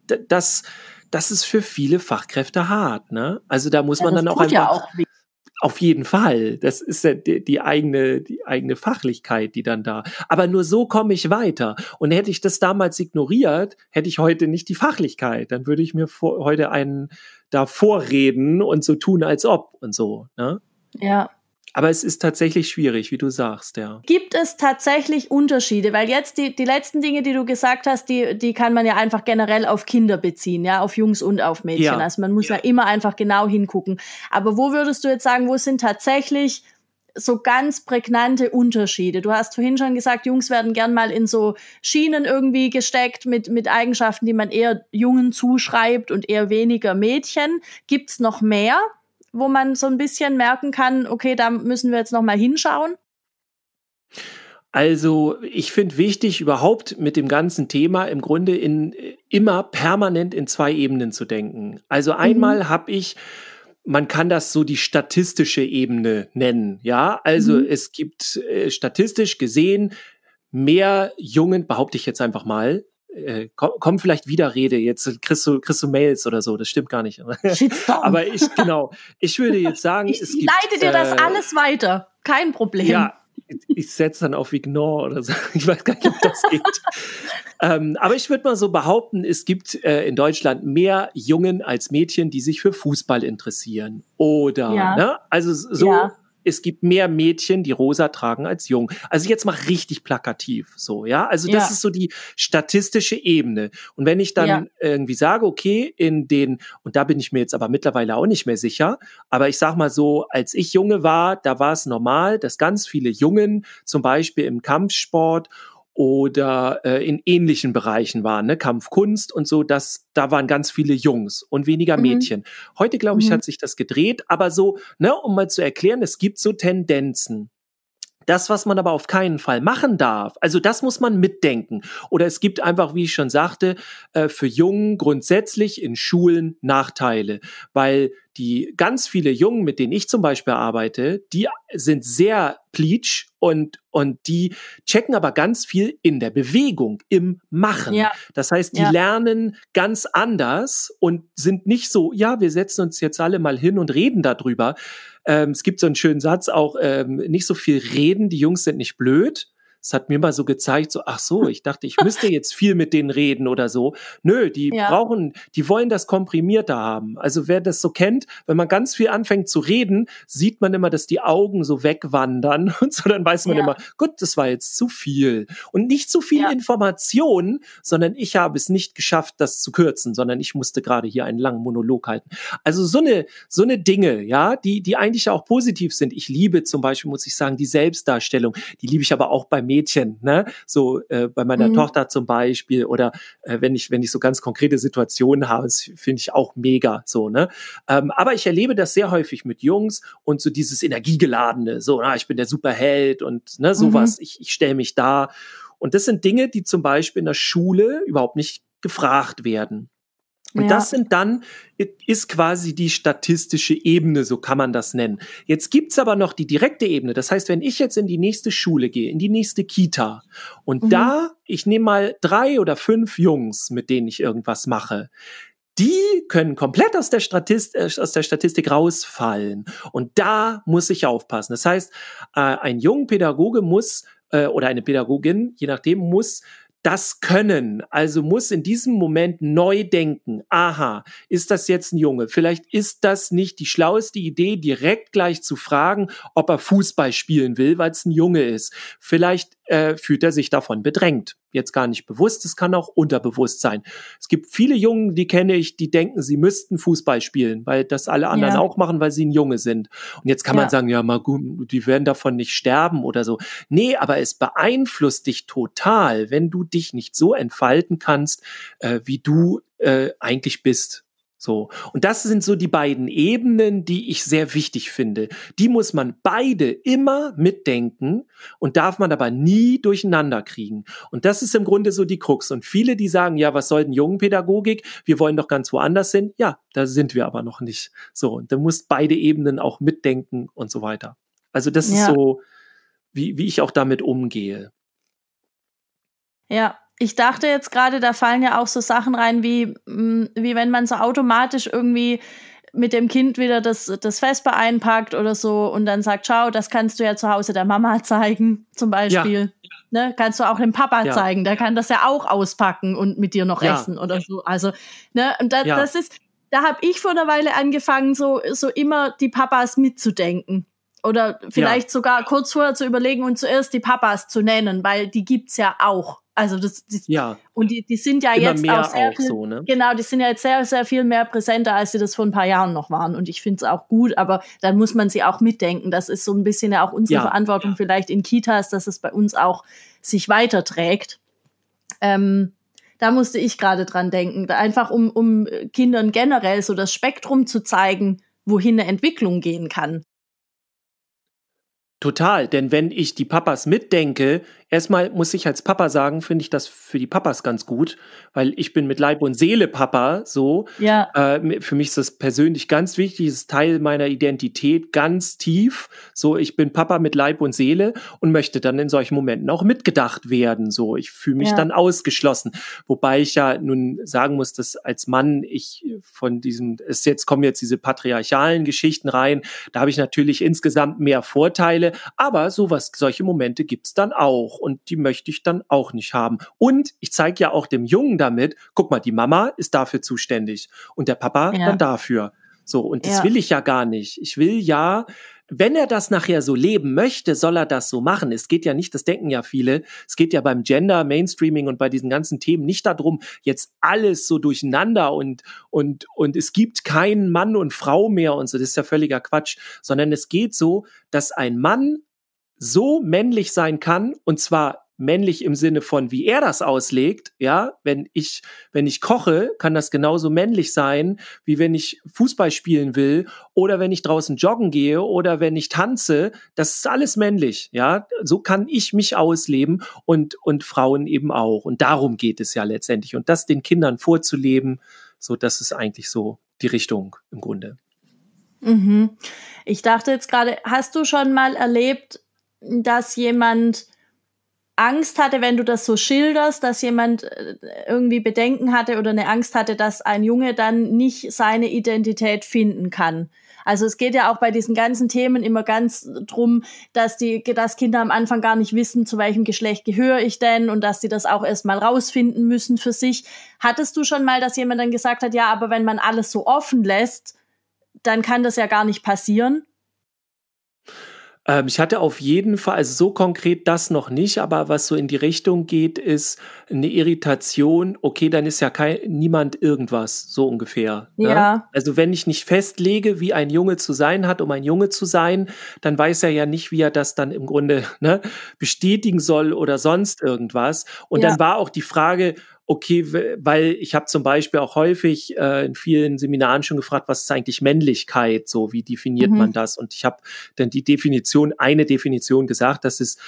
das ist für viele Fachkräfte hart, ne? Also da muss man dann auch einfach. Ja auch auf jeden Fall. Das ist ja die eigene Fachlichkeit, die dann da. Aber nur so komme ich weiter. Und hätte ich das damals ignoriert, hätte ich heute nicht die Fachlichkeit. Dann würde ich mir heute einen da vorreden und so tun, als ob und so, ne? Ja. Aber es ist tatsächlich schwierig, wie du sagst, ja. Gibt es tatsächlich Unterschiede? Weil jetzt die letzten Dinge, die du gesagt hast, die kann man ja einfach generell auf Kinder beziehen, ja, auf Jungs und auf Mädchen. Ja. Also man muss ja immer einfach genau hingucken. Aber wo würdest du jetzt sagen, wo sind tatsächlich so ganz prägnante Unterschiede? Du hast vorhin schon gesagt, Jungs werden gern mal in so Schienen irgendwie gesteckt mit Eigenschaften, die man eher Jungen zuschreibt und eher weniger Mädchen. Gibt's noch mehr, wo man so ein bisschen merken kann, okay, da müssen wir jetzt noch mal hinschauen? Also ich finde wichtig, überhaupt mit dem ganzen Thema im Grunde immer permanent in 2 Ebenen zu denken. Also einmal man kann das so die statistische Ebene nennen, ja. Also es gibt statistisch gesehen mehr Jungen, behaupte ich jetzt einfach mal, kommen vielleicht Widerrede, jetzt kriegst du Mails oder so, das stimmt gar nicht. Shitstorm. Aber ich würde jetzt sagen, ich leite dir das alles weiter, kein Problem. Ja, Ich setze dann auf Ignore oder so. Ich weiß gar nicht, ob das geht. Aber ich würde mal so behaupten, es gibt in Deutschland mehr Jungen als Mädchen, die sich für Fußball interessieren. Oder, ne? Also so, es gibt mehr Mädchen, die rosa tragen als Jungen. Also jetzt mal richtig plakativ so, ja? Also das ist so die statistische Ebene. Und wenn ich dann irgendwie sage, okay, und da bin ich mir jetzt aber mittlerweile auch nicht mehr sicher, aber ich sag mal so, als ich Junge war, da war es normal, dass ganz viele Jungen zum Beispiel im Kampfsport oder in ähnlichen Bereichen waren, ne, Kampfkunst und so, da waren ganz viele Jungs und weniger Mädchen. Heute, glaube ich, hat sich das gedreht, aber so, ne, um mal zu erklären, es gibt so Tendenzen. Das, was man aber auf keinen Fall machen darf, also das muss man mitdenken. Oder es gibt einfach, wie ich schon sagte, für Jungen grundsätzlich in Schulen Nachteile, weil die ganz viele Jungen, mit denen ich zum Beispiel arbeite, die sind sehr pleatsch und die checken aber ganz viel in der Bewegung, im Machen. Ja. Das heißt, die lernen ganz anders und sind nicht so, ja, wir setzen uns jetzt alle mal hin und reden darüber. Es gibt so einen schönen Satz auch, nicht so viel reden, die Jungs sind nicht blöd. Es hat mir mal so gezeigt, so, ach so, ich dachte, ich müsste jetzt viel mit denen reden oder so. Nö, die wollen das komprimierter haben. Also wer das so kennt, wenn man ganz viel anfängt zu reden, sieht man immer, dass die Augen so wegwandern und so, dann weiß man immer, gut, das war jetzt zu viel. Und nicht zu viel Information, sondern ich habe es nicht geschafft, das zu kürzen, sondern ich musste gerade hier einen langen Monolog halten. Also so eine Dinge, ja, die eigentlich auch positiv sind. Ich liebe zum Beispiel, muss ich sagen, die Selbstdarstellung. Die liebe ich aber auch bei Mädchen, ne? So bei meiner Tochter zum Beispiel oder wenn ich so ganz konkrete Situationen habe, das finde ich auch mega so, ne? Aber ich erlebe das sehr häufig mit Jungs und so dieses Energiegeladene, so, ich bin der Superheld und ne, sowas, ich stelle mich da. Und das sind Dinge, die zum Beispiel in der Schule überhaupt nicht gefragt werden. Und das ist quasi die statistische Ebene, so kann man das nennen. Jetzt gibt's aber noch die direkte Ebene. Das heißt, wenn ich jetzt in die nächste Schule gehe, in die nächste Kita und ich nehme mal 3 oder 5 Jungs, mit denen ich irgendwas mache, die können komplett aus der Statistik rausfallen. Und da muss ich aufpassen. Das heißt, ein junger Pädagoge muss, oder eine Pädagogin, je nachdem, muss das können, also muss in diesem Moment neu denken. Aha, ist das jetzt ein Junge? Vielleicht ist das nicht die schlaueste Idee, direkt gleich zu fragen, ob er Fußball spielen will, weil es ein Junge ist. Vielleicht fühlt er sich davon bedrängt. Jetzt gar nicht bewusst, es kann auch unterbewusst sein. Es gibt viele Jungen, die kenne ich, die denken, sie müssten Fußball spielen, weil das alle anderen auch machen, weil sie ein Junge sind. Und jetzt kann man sagen, ja, mal gut, die werden davon nicht sterben oder so. Nee, aber es beeinflusst dich total, wenn du dich nicht so entfalten kannst, wie du eigentlich bist. So. Und das sind so die beiden Ebenen, die ich sehr wichtig finde. Die muss man beide immer mitdenken und darf man aber nie durcheinander kriegen. Und das ist im Grunde so die Krux. Und viele, die sagen, ja, was soll denn Jungenpädagogik? Wir wollen doch ganz woanders hin. Ja, da sind wir aber noch nicht. So. Und da musst beide Ebenen auch mitdenken und so weiter. Also das ist so, wie ich auch damit umgehe. Ja. Ich dachte jetzt gerade, da fallen ja auch so Sachen rein, wie wenn man so automatisch irgendwie mit dem Kind wieder das Vesper einpackt oder so und dann sagt, schau, das kannst du ja zu Hause der Mama zeigen, zum Beispiel. Ja. Ne, kannst du auch dem Papa zeigen, der kann das ja auch auspacken und mit dir noch essen oder so. Also, ne, und das ist, da habe ich vor einer Weile angefangen, so immer die Papas mitzudenken. Oder vielleicht sogar kurz vorher zu überlegen und zuerst die Papas zu nennen, weil die gibt's ja auch. Also und die sind ja immer jetzt mehr auch sehr viel, so, ne? Genau, die sind ja jetzt sehr, sehr viel mehr präsenter, als sie das vor ein paar Jahren noch waren. Und ich finde es auch gut, aber dann muss man sie auch mitdenken. Das ist so ein bisschen ja auch unsere Verantwortung vielleicht in Kitas, dass es bei uns auch sich weiterträgt. Da musste ich gerade dran denken, einfach um Kindern generell so das Spektrum zu zeigen, wohin eine Entwicklung gehen kann. Total, denn wenn ich die Papas mitdenke, erstmal muss ich als Papa sagen, finde ich das für die Papas ganz gut, weil ich bin mit Leib und Seele Papa, so. Ja. Für mich ist das persönlich ganz wichtig, ist Teil meiner Identität, ganz tief. So, ich bin Papa mit Leib und Seele und möchte dann in solchen Momenten auch mitgedacht werden. So, ich fühle mich dann ausgeschlossen. Wobei ich ja nun sagen muss, dass als Mann kommen jetzt diese patriarchalen Geschichten rein, da habe ich natürlich insgesamt mehr Vorteile. Aber solche Momente gibt's dann auch und die möchte ich dann auch nicht haben. Und ich zeige ja auch dem Jungen damit, guck mal, die Mama ist dafür zuständig und der Papa dann dafür. So, und das will ich ja gar nicht. Ich will ja, wenn er das nachher so leben möchte, soll er das so machen. Es geht ja nicht, das denken ja viele, es geht ja beim Gender, Mainstreaming und bei diesen ganzen Themen nicht darum, jetzt alles so durcheinander und es gibt keinen Mann und Frau mehr und so, das ist ja völliger Quatsch, sondern es geht so, dass ein Mann so männlich sein kann, und zwar männlich im Sinne von, wie er das auslegt, ja, wenn ich koche, kann das genauso männlich sein, wie wenn ich Fußball spielen will oder wenn ich draußen joggen gehe oder wenn ich tanze, das ist alles männlich, ja, so kann ich mich ausleben und Frauen eben auch, und darum geht es ja letztendlich, und das den Kindern vorzuleben, so, das ist eigentlich so die Richtung im Grunde. Mhm. Ich dachte jetzt gerade, hast du schon mal erlebt, dass jemand Angst hatte, wenn du das so schilderst, dass jemand irgendwie Bedenken hatte oder eine Angst hatte, dass ein Junge dann nicht seine Identität finden kann? Also es geht ja auch bei diesen ganzen Themen immer ganz drum, dass Kinder am Anfang gar nicht wissen, zu welchem Geschlecht gehöre ich denn, und dass die das auch erst mal rausfinden müssen für sich. Hattest du schon mal, dass jemand dann gesagt hat, ja, aber wenn man alles so offen lässt, dann kann das ja gar nicht passieren? Ich hatte auf jeden Fall, also so konkret das noch nicht, aber was so in die Richtung geht, ist eine Irritation. Okay, dann ist ja niemand irgendwas, so ungefähr. Ja. Ne? Also wenn ich nicht festlege, wie ein Junge zu sein hat, um ein Junge zu sein, dann weiß er ja nicht, wie er das dann im Grunde bestätigen soll oder sonst irgendwas. Und dann war auch die Frage, okay, weil ich habe zum Beispiel auch häufig in vielen Seminaren schon gefragt, was ist eigentlich Männlichkeit, so wie definiert man das? Und ich habe dann eine Definition gesagt, dass es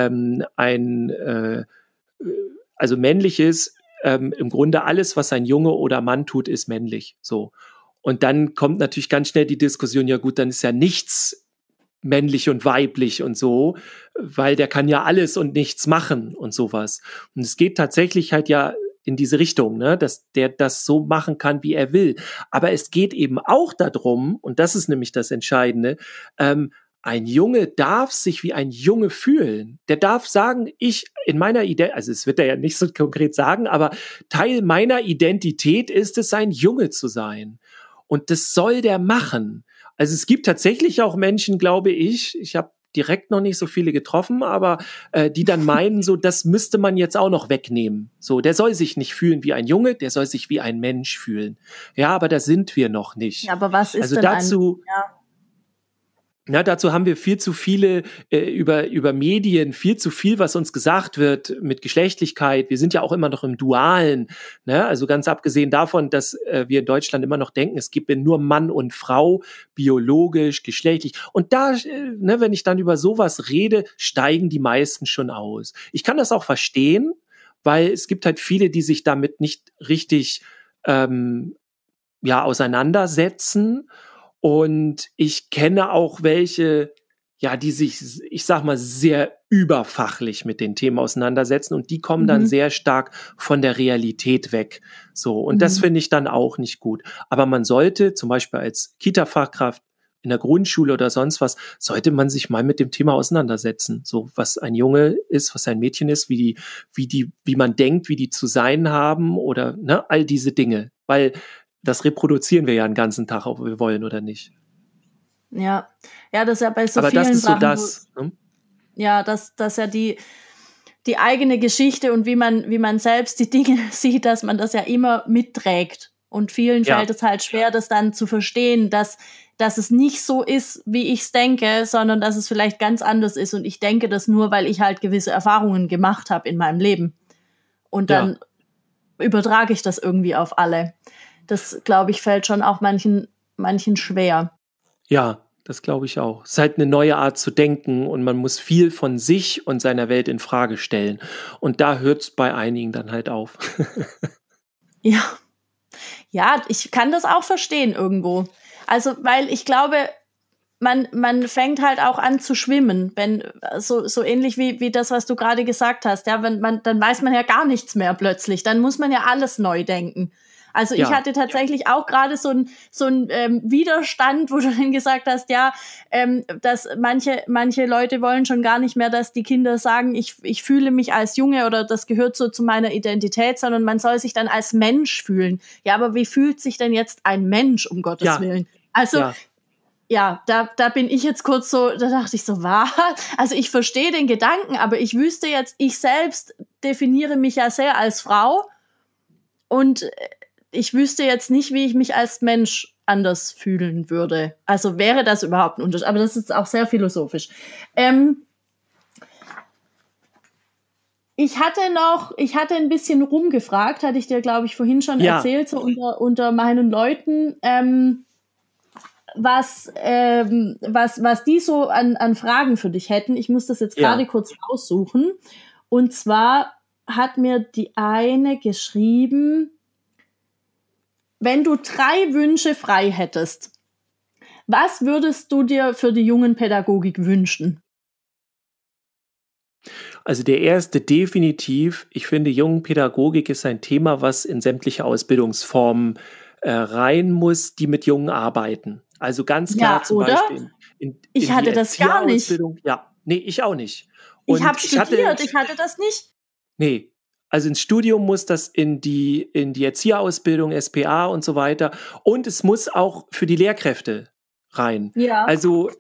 also männlich ist, im Grunde alles, was ein Junge oder Mann tut, ist männlich. So. Und dann kommt natürlich ganz schnell die Diskussion, ja gut, dann ist ja nichts männlich und weiblich und so, weil der kann ja alles und nichts machen und sowas. Und es geht tatsächlich halt ja in diese Richtung, ne, dass der das so machen kann, wie er will. Aber es geht eben auch darum, und das ist nämlich das Entscheidende, ein Junge darf sich wie ein Junge fühlen. Der darf sagen, in meiner Identität, also es wird er ja nicht so konkret sagen, aber Teil meiner Identität ist es, ein Junge zu sein. Und das soll der machen. Also es gibt tatsächlich auch Menschen, glaube ich habe direkt noch nicht so viele getroffen, aber die dann meinen, so, das müsste man jetzt auch noch wegnehmen. So, der soll sich nicht fühlen wie ein Junge, der soll sich wie ein Mensch fühlen. Ja, aber da sind wir noch nicht. Ja, aber was ist also denn dazu? Dazu haben wir viel zu viele über Medien, viel zu viel, was uns gesagt wird mit Geschlechtlichkeit. Wir sind ja auch immer noch im Dualen. Ne? Also ganz abgesehen davon, dass wir in Deutschland immer noch denken, es gibt nur Mann und Frau, biologisch, geschlechtlich. Und da, wenn ich dann über sowas rede, steigen die meisten schon aus. Ich kann das auch verstehen, weil es gibt halt viele, die sich damit nicht richtig auseinandersetzen. Und ich kenne auch welche, die sich, ich sag mal, sehr überfachlich mit den Themen auseinandersetzen, und die kommen dann sehr stark von der Realität weg. So, und das finde ich dann auch nicht gut. Aber man sollte zum Beispiel als Kita-Fachkraft in der Grundschule oder sonst was, sollte man sich mal mit dem Thema auseinandersetzen. So, was ein Junge ist, was ein Mädchen ist, wie man denkt, wie die zu sein haben, oder all diese Dinge. Weil das reproduzieren wir ja den ganzen Tag, ob wir wollen oder nicht. Ja, das ist ja bei so aber vielen das ist Sachen. So das. Ja, das ja die eigene Geschichte und wie man selbst die Dinge sieht, dass man das ja immer mitträgt. Und vielen fällt es halt schwer, das dann zu verstehen, dass es nicht so ist, wie ich es denke, sondern dass es vielleicht ganz anders ist. Und ich denke das nur, weil ich halt gewisse Erfahrungen gemacht habe in meinem Leben. Und dann übertrage ich das irgendwie auf alle. Das, glaube ich, fällt schon auch manchen schwer. Ja, das glaube ich auch. Es ist halt eine neue Art zu denken, und man muss viel von sich und seiner Welt in Frage stellen. Und da hört es bei einigen dann halt auf. Ja, ich kann das auch verstehen irgendwo. Also, weil ich glaube, man fängt halt auch an zu schwimmen, wenn so ähnlich wie das, was du gerade gesagt hast. Ja, dann weiß man ja gar nichts mehr plötzlich. Dann muss man ja alles neu denken. Also ich hatte tatsächlich auch gerade so ein Widerstand, wo du dann gesagt hast, ja, dass manche Leute wollen schon gar nicht mehr, dass die Kinder sagen, ich fühle mich als Junge oder das gehört so zu meiner Identität, sondern man soll sich dann als Mensch fühlen. Ja, aber wie fühlt sich denn jetzt ein Mensch, um Gottes Willen? Also ja, da bin ich jetzt kurz so, da dachte ich so, was? Also ich verstehe den Gedanken, aber ich wüsste jetzt, ich selbst definiere mich ja sehr als Frau und ich wüsste jetzt nicht, wie ich mich als Mensch anders fühlen würde. Also wäre das überhaupt ein Unterschied? Aber das ist auch sehr philosophisch. Ich hatte ein bisschen rumgefragt, hatte ich dir, glaube ich, vorhin schon erzählt, so unter meinen Leuten, was die so an Fragen für dich hätten. Ich muss das jetzt gerade kurz aussuchen. Und zwar hat mir die eine geschrieben, wenn du 3 Wünsche frei hättest, was würdest du dir für die Jungenpädagogik wünschen? Also der erste definitiv, ich finde, Jungenpädagogik ist ein Thema, was in sämtliche Ausbildungsformen rein muss, die mit Jungen arbeiten. Also ganz klar zum Beispiel in ich hatte das gar nicht. Ja, nee, ich auch nicht. Und ich habe studiert, ich hatte das nicht. Nee, also ins Studium muss das in die Erzieherausbildung, SPA und so weiter. Und es muss auch für die Lehrkräfte rein. Ja. Also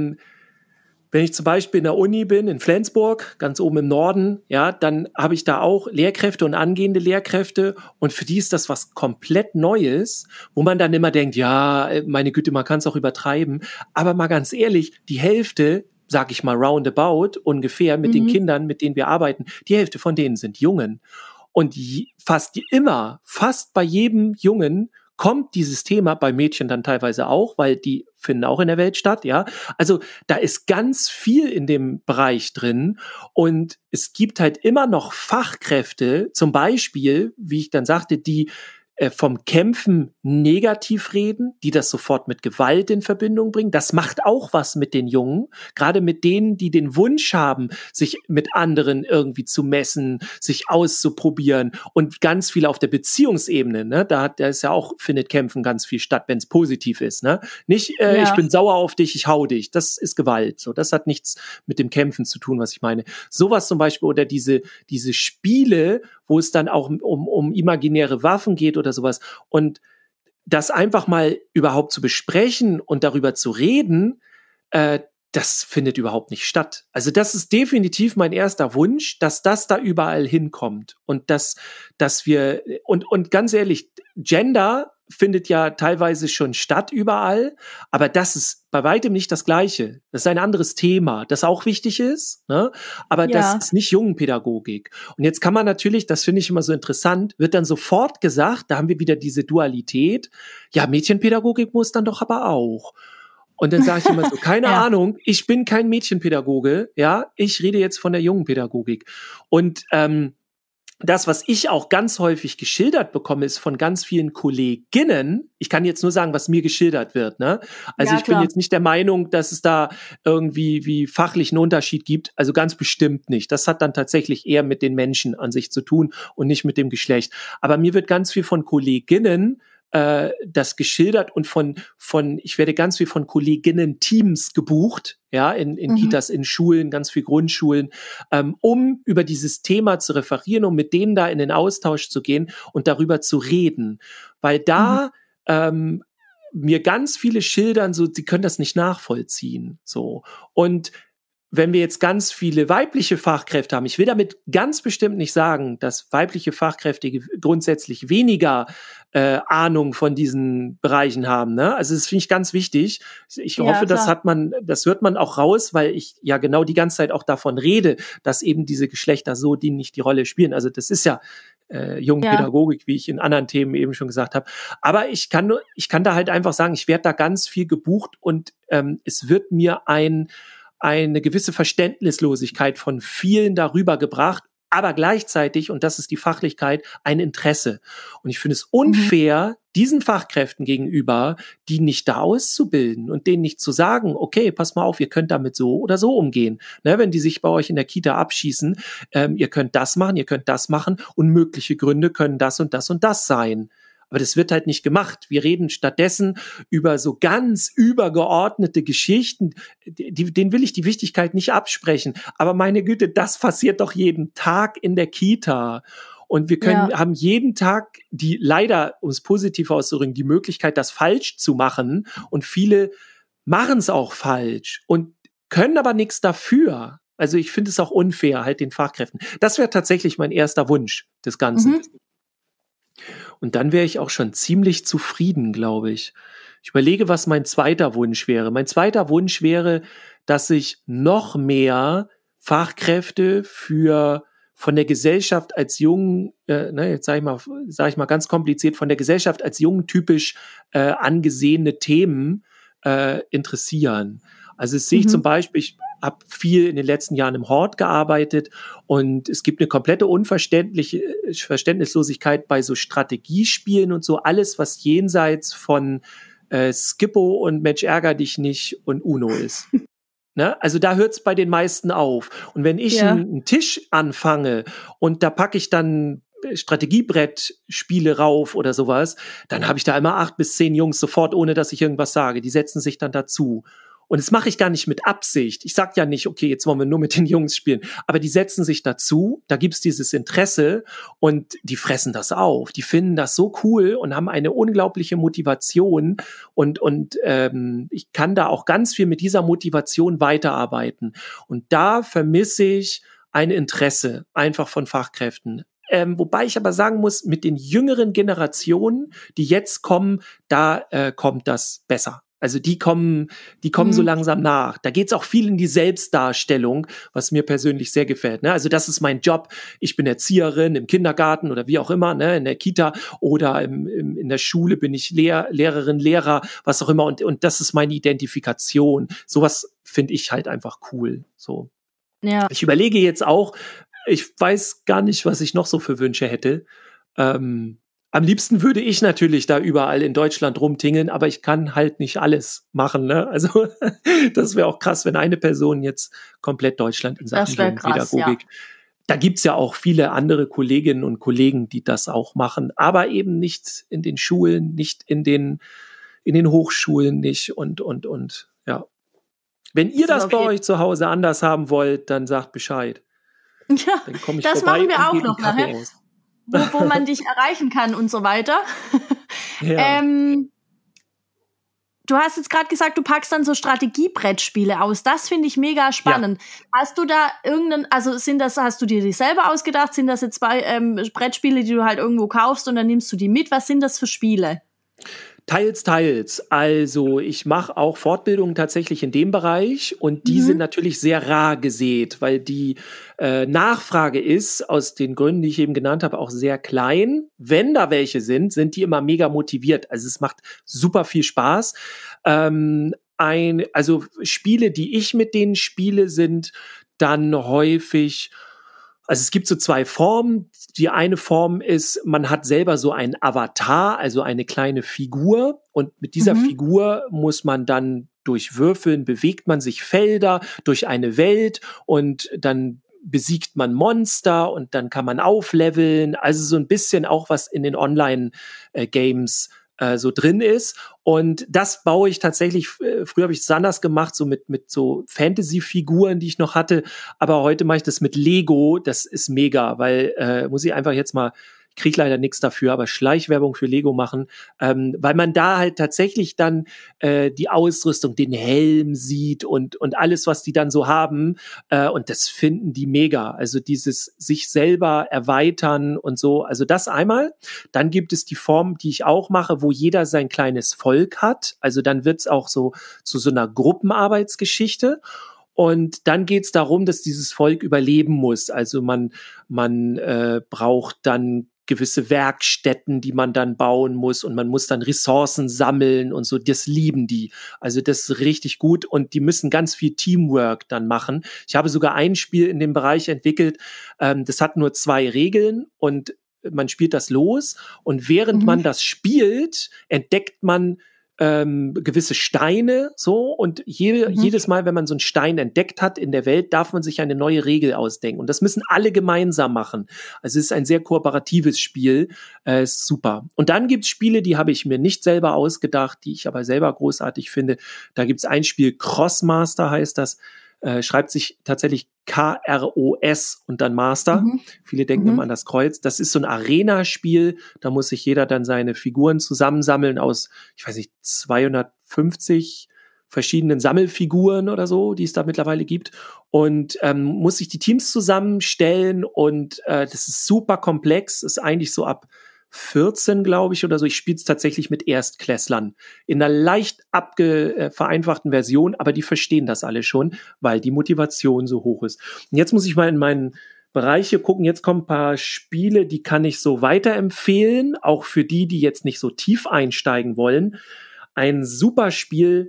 wenn ich zum Beispiel in der Uni bin, in Flensburg, ganz oben im Norden, ja, dann habe ich da auch Lehrkräfte und angehende Lehrkräfte und für die ist das was komplett Neues, wo man dann immer denkt, ja, meine Güte, man kann es auch übertreiben, aber mal ganz ehrlich, die Hälfte, sag ich mal roundabout, ungefähr mit den Kindern, mit denen wir arbeiten, die Hälfte von denen sind Jungen und fast bei jedem Jungen kommt dieses Thema bei Mädchen dann teilweise auch, weil die finden auch in der Welt statt, ja. Also da ist ganz viel in dem Bereich drin und es gibt halt immer noch Fachkräfte, zum Beispiel, wie ich dann sagte, die vom Kämpfen negativ reden, die das sofort mit Gewalt in Verbindung bringen. Das macht auch was mit den Jungen, gerade mit denen, die den Wunsch haben, sich mit anderen irgendwie zu messen, sich auszuprobieren und ganz viel auf der Beziehungsebene, ne? Da ist ja auch, findet Kämpfen ganz viel statt, wenn es positiv ist, ne? Nicht, ich bin sauer auf dich, ich hau dich. Das ist Gewalt. So, das hat nichts mit dem Kämpfen zu tun, was ich meine. Sowas zum Beispiel oder diese Spiele, wo es dann auch um imaginäre Waffen geht oder sowas. Und das einfach mal überhaupt zu besprechen und darüber zu reden, das findet überhaupt nicht statt. Also das ist definitiv mein erster Wunsch, dass das da überall hinkommt und dass wir und ganz ehrlich, Gender findet ja teilweise schon statt überall, aber das ist bei weitem nicht das Gleiche. Das ist ein anderes Thema, das auch wichtig ist, ne? Aber das ist nicht Jungenpädagogik. Und jetzt kann man natürlich, das finde ich immer so interessant, wird dann sofort gesagt, da haben wir wieder diese Dualität, ja, Mädchenpädagogik muss dann doch aber auch. Und dann sage ich immer so, keine Ahnung, ich bin kein Mädchenpädagoge, ja, ich rede jetzt von der Jungenpädagogik. Und das, was ich auch ganz häufig geschildert bekomme, ist von ganz vielen Kolleginnen. Ich kann jetzt nur sagen, was mir geschildert wird, ne? Also ich bin jetzt nicht der Meinung, dass es da irgendwie wie fachlichen Unterschied gibt. Also ganz bestimmt nicht. Das hat dann tatsächlich eher mit den Menschen an sich zu tun und nicht mit dem Geschlecht. Aber mir wird ganz viel von Kolleginnen das geschildert und ich werde ganz viel von Kolleginnen-Teams gebucht, ja, in Kitas, in Schulen, ganz viel Grundschulen, um über dieses Thema zu referieren, um mit denen da in den Austausch zu gehen und darüber zu reden. Weil da mir ganz viele schildern, so, sie können das nicht nachvollziehen, so. Und wenn wir jetzt ganz viele weibliche Fachkräfte haben, ich will damit ganz bestimmt nicht sagen, dass weibliche Fachkräfte grundsätzlich weniger Ahnung von diesen Bereichen haben, ne? Also das finde ich ganz wichtig. Ich hoffe, das hört man auch raus, weil ich ja genau die ganze Zeit auch davon rede, dass eben diese Geschlechter so die nicht die Rolle spielen. Also das ist ja Jungenpädagogik, wie ich in anderen Themen eben schon gesagt habe. Aber ich kann da halt einfach sagen, ich werde da ganz viel gebucht und es wird mir eine gewisse Verständnislosigkeit von vielen darüber gebracht, aber gleichzeitig, und das ist die Fachlichkeit, ein Interesse. Und ich finde es unfair, diesen Fachkräften gegenüber, die nicht da auszubilden und denen nicht zu sagen, okay, pass mal auf, ihr könnt damit so oder so umgehen. Ne, wenn die sich bei euch in der Kita abschießen, ihr könnt das machen und mögliche Gründe können das und das und das sein. Aber das wird halt nicht gemacht. Wir reden stattdessen über so ganz übergeordnete Geschichten. Denen will ich die Wichtigkeit nicht absprechen. Aber meine Güte, das passiert doch jeden Tag in der Kita. Und wir haben jeden Tag leider, um es positiv auszudrücken, die Möglichkeit, das falsch zu machen. Und viele machen es auch falsch und können aber nichts dafür. Also ich finde es auch unfair, halt den Fachkräften. Das wäre tatsächlich mein erster Wunsch des Ganzen. Und dann wäre ich auch schon ziemlich zufrieden, glaube ich. Ich überlege, was mein zweiter Wunsch wäre. Mein zweiter Wunsch wäre, dass ich noch mehr Fachkräfte von der Gesellschaft als jungen, jetzt sag ich mal ganz kompliziert, von der Gesellschaft als jungen typisch angesehene Themen interessieren. Also das sehe ich zum Beispiel, ich habe viel in den letzten Jahren im Hort gearbeitet und es gibt eine komplette Verständnislosigkeit bei so Strategiespielen und so, alles, was jenseits von Skippo und Mensch ärger dich nicht und Uno ist. Ne? Also da hört es bei den meisten auf. Und wenn ich einen Tisch anfange und da packe ich dann Strategiebrettspiele rauf oder sowas, dann habe ich da immer 8 bis 10 Jungs sofort, ohne dass ich irgendwas sage. Die setzen sich dann dazu. Und das mache ich gar nicht mit Absicht. Ich sag ja nicht, okay, jetzt wollen wir nur mit den Jungs spielen. Aber die setzen sich dazu, da gibt's dieses Interesse und die fressen das auf. Die finden das so cool und haben eine unglaubliche Motivation. Und ich kann da auch ganz viel mit dieser Motivation weiterarbeiten. Und da vermisse ich ein Interesse einfach von Fachkräften. Wobei ich aber sagen muss, mit den jüngeren Generationen, die jetzt kommen, da kommt das besser. Also die kommen so langsam nach. Da geht's auch viel in die Selbstdarstellung, was mir persönlich sehr gefällt. Ne? Also das ist mein Job. Ich bin Erzieherin im Kindergarten oder wie auch immer, ne? In der Kita oder in der Schule bin ich Lehrerin, Lehrer, was auch immer. Und das ist meine Identifikation. Sowas finde ich halt einfach cool. So. Ja. Ich überlege jetzt auch, ich weiß gar nicht, was ich noch so für Wünsche hätte. Am liebsten würde ich natürlich da überall in Deutschland rumtingeln, aber ich kann halt nicht alles machen. Ne? Also das wäre auch krass, wenn eine Person jetzt komplett Deutschland in Sachen Pädagogik. Ja. Da gibt's ja auch viele andere Kolleginnen und Kollegen, die das auch machen, aber eben nicht in den Schulen, nicht in den Hochschulen nicht und ja. Wenn ihr das bei euch zu Hause anders haben wollt, dann sagt Bescheid. Ja, dann komm ich das machen wir auch noch nachher. Wo man dich erreichen kann und so weiter. Ja. Du hast jetzt gerade gesagt, du packst dann so Strategiebrettspiele aus. Das finde ich mega spannend. Ja. Hast du da hast du dir die selber ausgedacht? Sind das jetzt Brettspiele, die du halt irgendwo kaufst und dann nimmst du die mit? Was sind das für Spiele? Teils. Also ich mache auch Fortbildungen tatsächlich in dem Bereich und die sind natürlich sehr rar gesät, weil die Nachfrage ist, aus den Gründen, die ich eben genannt habe, auch sehr klein. Wenn da welche sind die immer mega motiviert. Also es macht super viel Spaß. Also Spiele, die ich mit denen spiele, sind dann häufig... Also es gibt so 2 Formen. Die eine Form ist, man hat selber so einen Avatar, also eine kleine Figur. Und mit dieser Figur muss man dann durch Würfeln, bewegt man sich Felder durch eine Welt und dann besiegt man Monster und dann kann man aufleveln. Also so ein bisschen auch, was in den Online-Games so drin ist. Und das baue ich tatsächlich, früher habe ich es anders gemacht, so mit so Fantasy-Figuren, die ich noch hatte, aber heute mache ich das mit Lego, das ist mega, weil muss ich einfach jetzt mal, ich kriege leider nichts dafür, aber Schleichwerbung für Lego machen, weil man da halt tatsächlich dann die Ausrüstung, den Helm sieht und alles, was die dann so haben, und das finden die mega, also dieses sich selber erweitern und so, also das einmal. Dann gibt es die Form, die ich auch mache, wo jeder sein kleines Volk hat, also dann wird's auch so zu so einer Gruppenarbeitsgeschichte. Und dann geht's darum, dass dieses Volk überleben muss. Also man braucht dann gewisse Werkstätten, die man dann bauen muss und man muss dann Ressourcen sammeln und so, das lieben die. Also das ist richtig gut und die müssen ganz viel Teamwork dann machen. Ich habe sogar ein Spiel in dem Bereich entwickelt, das hat nur 2 Regeln und man spielt das los und während man das spielt, entdeckt man gewisse Steine so und jedes Mal, wenn man so einen Stein entdeckt hat in der Welt, darf man sich eine neue Regel ausdenken und das müssen alle gemeinsam machen. Also es ist ein sehr kooperatives Spiel, ist super. Und dann gibt's Spiele, die habe ich mir nicht selber ausgedacht, die ich aber selber großartig finde. Da gibt's ein Spiel, Crossmaster heißt das, schreibt sich tatsächlich KROS und dann Master. Viele denken immer an das Kreuz. Das ist so ein Arena-Spiel. Da muss sich jeder dann seine Figuren zusammensammeln aus, ich weiß nicht, 250 verschiedenen Sammelfiguren oder so, die es da mittlerweile gibt. Und muss sich die Teams zusammenstellen. Und das ist super komplex. Ist eigentlich so ab 14, glaube ich, oder so. Ich spiele es tatsächlich mit Erstklässlern in einer leicht vereinfachten Version, aber die verstehen das alle schon, weil die Motivation so hoch ist. Und jetzt muss ich mal in meinen Bereiche gucken. Jetzt kommen ein paar Spiele, die kann ich so weiterempfehlen, auch für die, die jetzt nicht so tief einsteigen wollen. Ein super Spiel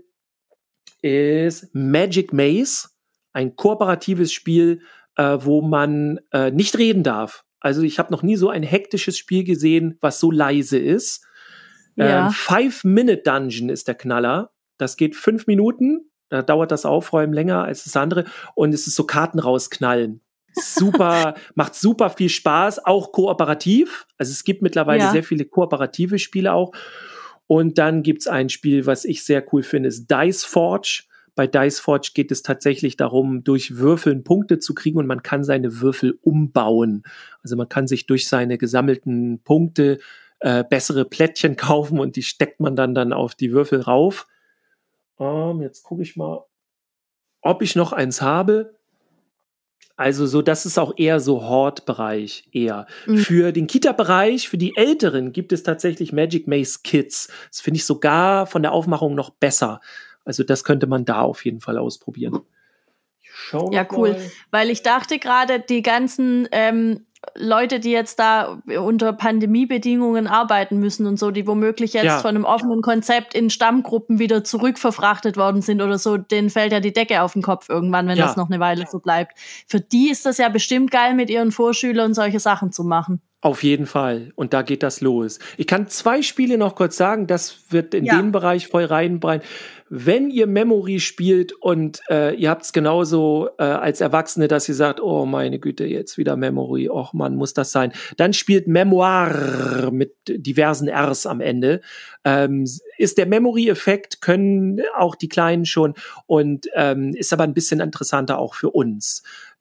ist Magic Maze, ein kooperatives Spiel, wo man nicht reden darf. Also ich habe noch nie so ein hektisches Spiel gesehen, was so leise ist. Ja. 5-Minute Dungeon ist der Knaller. Das geht 5 Minuten. Da dauert das Aufräumen länger als das andere. Und es ist so Karten rausknallen. Super, macht super viel Spaß. Auch kooperativ. Also es gibt mittlerweile sehr viele kooperative Spiele auch. Und dann gibt's ein Spiel, was ich sehr cool finde, ist Dice Forge. Bei Dice Forge geht es tatsächlich darum, durch Würfeln Punkte zu kriegen und man kann seine Würfel umbauen. Also man kann sich durch seine gesammelten Punkte bessere Plättchen kaufen und die steckt man dann auf die Würfel rauf. Jetzt gucke ich mal, ob ich noch eins habe. Also so, das ist auch eher so Hort-Bereich eher. Für den Kita-Bereich, für die Älteren gibt es tatsächlich Magic Maze Kids. Das finde ich sogar von der Aufmachung noch besser. Also das könnte man da auf jeden Fall ausprobieren. Ja, cool. Weil ich dachte gerade, die ganzen Leute, die jetzt da unter Pandemiebedingungen arbeiten müssen und so, die womöglich jetzt von einem offenen Konzept in Stammgruppen wieder zurückverfrachtet worden sind oder so, denen fällt ja die Decke auf den Kopf irgendwann, wenn das noch eine Weile so bleibt. Für die ist das ja bestimmt geil, mit ihren Vorschülern solche Sachen zu machen. Auf jeden Fall. Und da geht das los. Ich kann 2 Spiele noch kurz sagen. Das wird in den Bereich voll reinbrennen. Wenn ihr Memory spielt und ihr habt es genauso als Erwachsene, dass ihr sagt, oh meine Güte, jetzt wieder Memory, och man, muss das sein. Dann spielt Memoir mit diversen Rs am Ende. Ist der Memory-Effekt, können auch die Kleinen schon und ist aber ein bisschen interessanter auch für uns.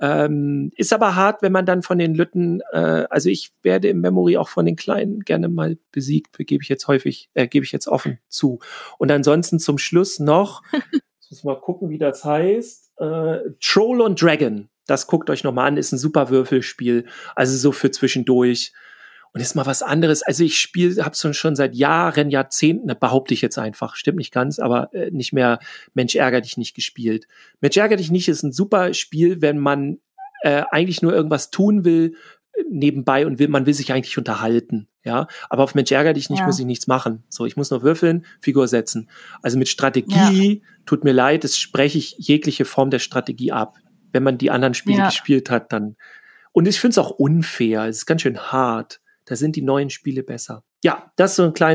Ist aber hart, wenn man dann von den Lütten, also ich werde im Memory auch von den Kleinen gerne mal besiegt, gebe ich jetzt offen zu. Und ansonsten zum Schluss noch, ich muss mal gucken, wie das heißt, Troll und Dragon. Das guckt euch nochmal an, ist ein super Würfelspiel, also so für zwischendurch. Und ist mal was anderes. Also ich hab's schon seit Jahren, Jahrzehnten, behaupte ich jetzt einfach, stimmt nicht ganz, aber nicht mehr Mensch ärger dich nicht gespielt. Mensch ärger dich nicht ist ein super Spiel, wenn man eigentlich nur irgendwas tun will nebenbei und man will sich eigentlich unterhalten, ja. Aber auf Mensch ärger dich nicht muss ich nichts machen. So, ich muss nur würfeln, Figur setzen. Also mit Strategie, tut mir leid, das spreche ich jegliche Form der Strategie ab. Wenn man die anderen Spiele gespielt hat, dann. Und ich finde es auch unfair. Es ist ganz schön hart. Da sind die neuen Spiele besser. Ja, das ist so ein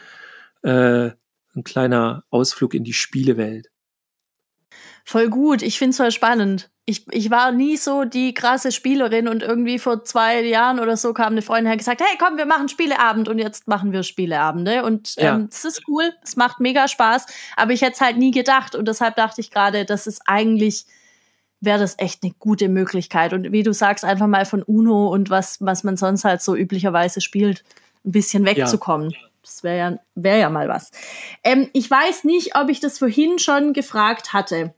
kleiner Ausflug in die Spielewelt. Voll gut, ich find's voll spannend. Ich war nie so die krasse Spielerin und irgendwie vor 2 Jahren oder so kam eine Freundin und hat gesagt, hey komm, wir machen Spieleabend und jetzt machen wir Spieleabende und das ist cool, es macht mega Spaß, aber ich hätte es halt nie gedacht und deshalb dachte ich gerade, das ist eigentlich, wäre das echt eine gute Möglichkeit und wie du sagst, einfach mal von Uno und was man sonst halt so üblicherweise spielt, ein bisschen wegzukommen. Das wäre ja mal was. Ich weiß nicht, ob ich das vorhin schon gefragt hatte.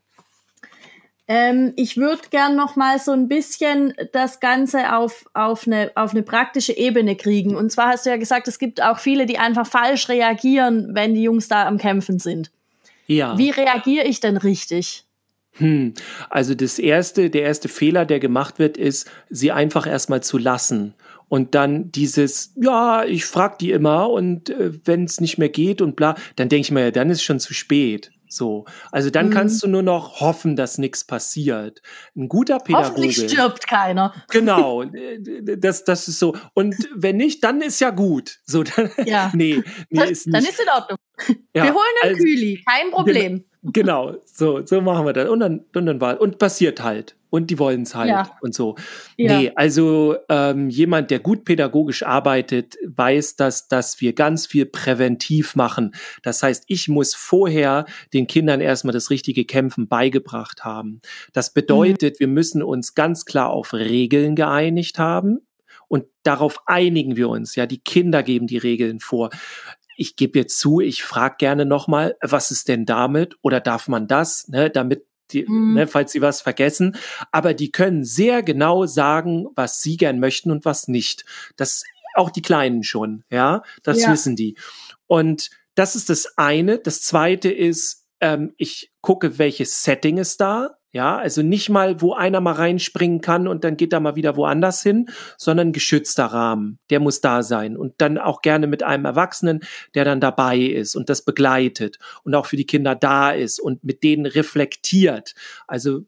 Ich würde gern noch mal so ein bisschen das Ganze auf eine praktische Ebene kriegen. Und zwar hast du ja gesagt, es gibt auch viele, die einfach falsch reagieren, wenn die Jungs da am Kämpfen sind. Ja. Wie reagiere ich denn richtig? Also der erste Fehler, der gemacht wird, ist, sie einfach erstmal zu lassen. Und dann dieses, ja, ich frag die immer und wenn es nicht mehr geht und bla, dann denke ich mir, ja, dann ist schon zu spät. So, also dann kannst du nur noch hoffen, dass nichts passiert. Ein guter Pädagoge. Hoffentlich stirbt keiner. Genau, das ist so. Und wenn nicht, dann ist ja gut. So, dann, ja. nee, ist nicht. Dann ist in Ordnung. Wir holen einen Kühli, kein Problem. Genau, so machen wir das. Und dann war, und passiert halt. Und die wollen es halt und so. Ja. Nee, also jemand, der gut pädagogisch arbeitet, weiß, dass wir ganz viel präventiv machen. Das heißt, ich muss vorher den Kindern erstmal das richtige Kämpfen beigebracht haben. Das bedeutet, wir müssen uns ganz klar auf Regeln geeinigt haben. Und darauf einigen wir uns. Ja, die Kinder geben die Regeln vor. Ich gebe jetzt zu, ich frage gerne nochmal, was ist denn damit? Oder darf man das? Ne, damit die, falls sie was vergessen. Aber die können sehr genau sagen, was sie gern möchten und was nicht. Das auch die Kleinen schon, ja, das wissen die. Und das ist das eine. Das zweite ist, ich gucke, welches Setting ist da. Ja, also nicht mal, wo einer mal reinspringen kann und dann geht er mal wieder woanders hin, sondern geschützter Rahmen, der muss da sein und dann auch gerne mit einem Erwachsenen, der dann dabei ist und das begleitet und auch für die Kinder da ist und mit denen reflektiert. Also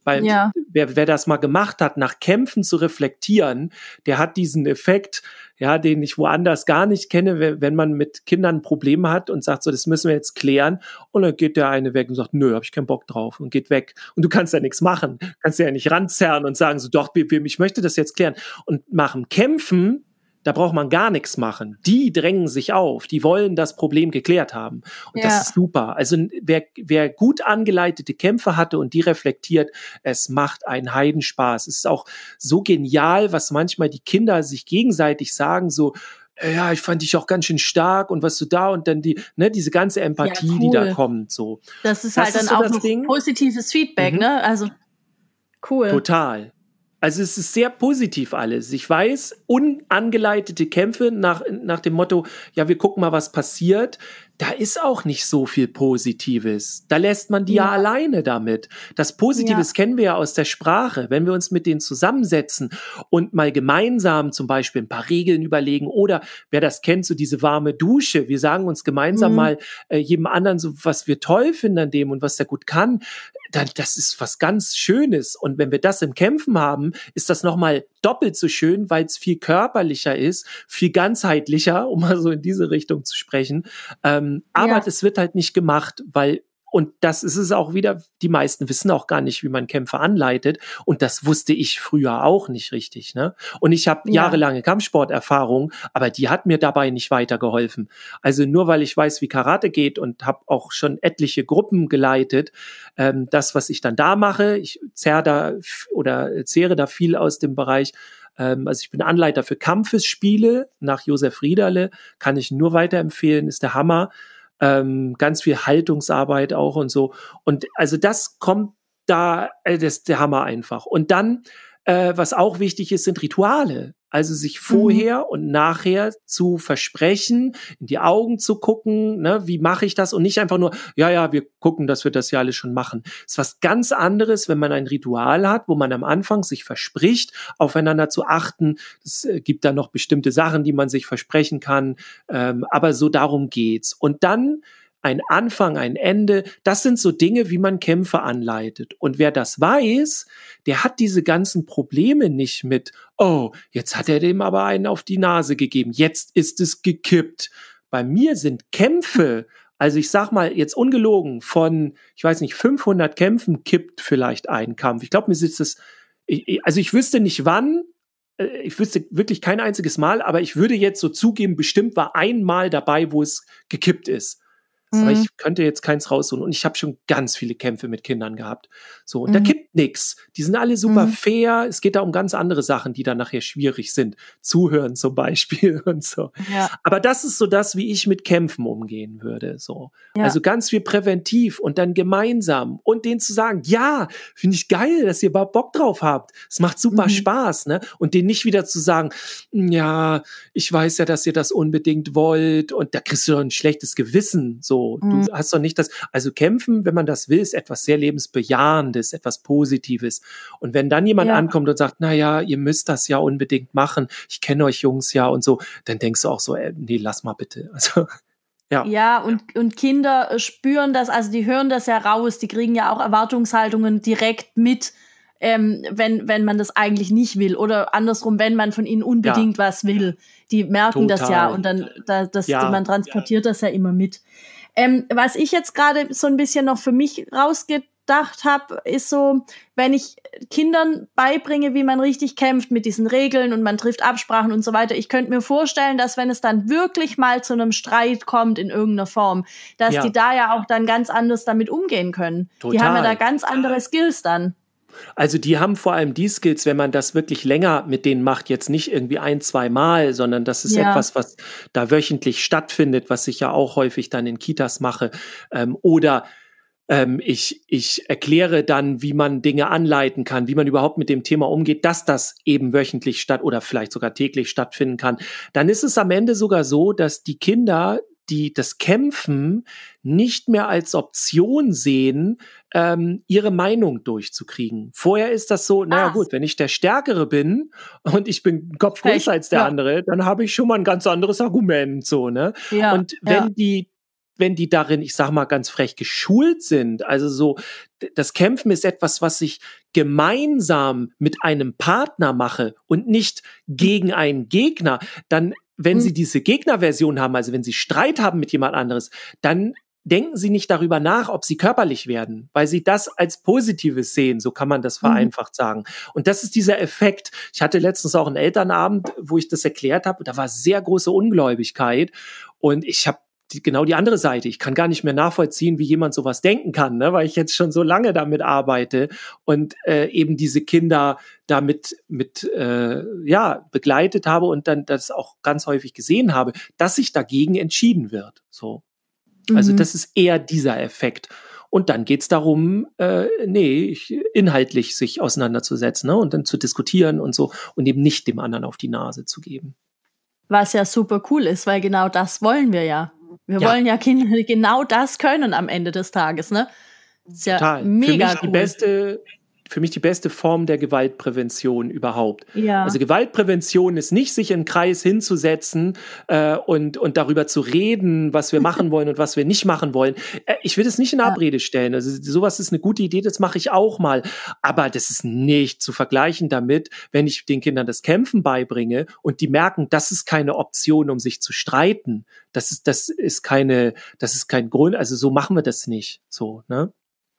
wer das mal gemacht hat, nach Kämpfen zu reflektieren, der hat diesen Effekt, ja, den ich woanders gar nicht kenne, wenn man mit Kindern Probleme hat und sagt so, das müssen wir jetzt klären und dann geht der eine weg und sagt, nö, hab ich keinen Bock drauf und geht weg und du kannst ja nichts machen, kannst ja nicht ranzerren und sagen so, doch, ich möchte das jetzt klären und machen Kämpfen, da braucht man gar nichts machen. Die drängen sich auf, die wollen das Problem geklärt haben. Und das ist super. Also wer gut angeleitete Kämpfe hatte und die reflektiert, es macht einen Heidenspaß. Es ist auch so genial, was manchmal die Kinder sich gegenseitig sagen, so, ja, ich fand dich auch ganz schön stark und was du da und dann diese ganze Empathie, die da kommt, so. Das ist halt dann so auch noch positives Feedback, ne? Also, cool. Total. Also es ist sehr positiv alles. Ich weiß, unangeleitete Kämpfe nach dem Motto, ja, wir gucken mal, was passiert. Da ist auch nicht so viel Positives. Da lässt man die ja alleine damit. Das Positives kennen wir ja aus der Sprache. Wenn wir uns mit denen zusammensetzen und mal gemeinsam zum Beispiel ein paar Regeln überlegen oder wer das kennt, so diese warme Dusche. Wir sagen uns gemeinsam mal jedem anderen so, was wir toll finden an dem und was der gut kann. Das ist was ganz Schönes. Und wenn wir das im Kämpfen haben, ist das nochmal doppelt so schön, weil es viel körperlicher ist, viel ganzheitlicher, um mal so in diese Richtung zu sprechen. Aber das wird halt nicht gemacht, und das ist es auch wieder, die meisten wissen auch gar nicht, wie man Kämpfe anleitet. Und das wusste ich früher auch nicht richtig, ne? Und ich habe jahrelange Kampfsporterfahrung, aber die hat mir dabei nicht weitergeholfen. Also nur weil ich weiß, wie Karate geht und habe auch schon etliche Gruppen geleitet, das, was ich dann da mache, ich zehre da viel aus dem Bereich. Also ich bin Anleiter für Kampfesspiele nach Josef Riederle, kann ich nur weiterempfehlen, ist der Hammer. Ganz viel Haltungsarbeit auch und so. Und also das kommt da, das ist der Hammer einfach. Und dann, was auch wichtig ist, sind Rituale. Also sich vorher und nachher zu versprechen, in die Augen zu gucken, ne, wie mache ich das? Und nicht einfach nur, ja, wir gucken, dass wir das ja alles schon machen. Das ist was ganz anderes, wenn man ein Ritual hat, wo man am Anfang sich verspricht, aufeinander zu achten. Es gibt da noch bestimmte Sachen, die man sich versprechen kann. Aber so darum geht's. Und dann ein Anfang, ein Ende, das sind so Dinge, wie man Kämpfe anleitet. Und wer das weiß, der hat diese ganzen Probleme nicht mit, oh, jetzt hat er dem aber einen auf die Nase gegeben, jetzt ist es gekippt. Bei mir sind Kämpfe, also ich sag mal jetzt ungelogen, von, ich weiß nicht, 500 Kämpfen kippt vielleicht ein Kampf. Ich glaube, mir sitzt es, also ich wüsste nicht wann, ich wüsste wirklich kein einziges Mal, aber ich würde jetzt so zugeben, bestimmt war einmal dabei, wo es gekippt ist. Aber ich könnte jetzt keins raussuchen. Und ich habe schon ganz viele Kämpfe mit Kindern gehabt. So, und da kippt nix. Die sind alle super fair. Es geht da um ganz andere Sachen, die dann nachher schwierig sind. Zuhören zum Beispiel und so. Ja. Aber das ist so das, wie ich mit Kämpfen umgehen würde. So. Ja. Also ganz viel präventiv und dann gemeinsam. Und denen zu sagen, ja, finde ich geil, dass ihr überhaupt Bock drauf habt. Es macht super Spaß, ne? Und denen nicht wieder zu sagen, ja, ich weiß ja, dass ihr das unbedingt wollt. Und da kriegst du doch ein schlechtes Gewissen. So. Du hast doch nicht das, also kämpfen, wenn man das will, ist etwas sehr lebensbejahendes, etwas Positives. Und wenn dann jemand ankommt und sagt, na ja, ihr müsst das ja unbedingt machen, ich kenne euch Jungs ja und so, dann denkst du auch so, nee, lass mal bitte. Also, ja, und Kinder spüren das, also die hören das ja raus, die kriegen ja auch Erwartungshaltungen direkt mit, wenn man das eigentlich nicht will oder andersrum, wenn man von ihnen unbedingt was will. Die merken das ja und dann, man transportiert das ja immer mit. Was ich jetzt gerade so ein bisschen noch für mich rausgedacht habe, ist so, wenn ich Kindern beibringe, wie man richtig kämpft mit diesen Regeln und man trifft Absprachen und so weiter, ich könnte mir vorstellen, dass wenn es dann wirklich mal zu einem Streit kommt in irgendeiner Form, dass die da ja auch dann ganz anders damit umgehen können. Total. Die haben ja da ganz andere Skills dann. Also die haben vor allem die Skills, wenn man das wirklich länger mit denen macht, jetzt nicht irgendwie 1-2 Mal, sondern das ist etwas, was da wöchentlich stattfindet, was ich ja auch häufig dann in Kitas mache. Ich erkläre dann, wie man Dinge anleiten kann, wie man überhaupt mit dem Thema umgeht, dass das eben wöchentlich oder vielleicht sogar täglich stattfinden kann. Dann ist es am Ende sogar so, dass die Kinder das Kämpfen nicht mehr als Option sehen, ihre Meinung durchzukriegen. Vorher ist das so, naja gut, wenn ich der Stärkere bin und ich bin einen Kopf größer als der andere, dann habe ich schon mal ein ganz anderes Argument, so, ne? Ja, und wenn die darin, ich sag mal ganz frech, geschult sind, also so, das Kämpfen ist etwas, was ich gemeinsam mit einem Partner mache und nicht gegen einen Gegner, dann, wenn sie diese Gegnerversion haben, also wenn sie Streit haben mit jemand anderes, dann denken sie nicht darüber nach, ob sie körperlich werden, weil sie das als Positives sehen, so kann man das vereinfacht sagen. Und das ist dieser Effekt. Ich hatte letztens auch einen Elternabend, wo ich das erklärt habe, da war sehr große Ungläubigkeit und ich habe genau die andere Seite. Ich kann gar nicht mehr nachvollziehen, wie jemand sowas denken kann, ne? Weil ich jetzt schon so lange damit arbeite und eben diese Kinder damit begleitet habe und dann das auch ganz häufig gesehen habe, dass sich dagegen entschieden wird. So. Also das ist eher dieser Effekt. Und dann geht's darum, inhaltlich sich auseinanderzusetzen, ne? Und dann zu diskutieren und so und eben nicht dem anderen auf die Nase zu geben. Was ja super cool ist, weil genau das wollen wir ja. Wir wollen ja Kinder genau das können am Ende des Tages, ne? Ist ja total. Mega cool. Für mich die beste Form der Gewaltprävention überhaupt. Ja. Also Gewaltprävention ist nicht, sich in einen Kreis hinzusetzen und darüber zu reden, was wir machen wollen und was wir nicht machen wollen. Ich will das nicht in Abrede stellen. Also sowas ist eine gute Idee, das mache ich auch mal. Aber das ist nicht zu vergleichen damit, wenn ich den Kindern das Kämpfen beibringe und die merken, das ist keine Option, um sich zu streiten. Das ist kein Grund. Also so machen wir das nicht. So, ne?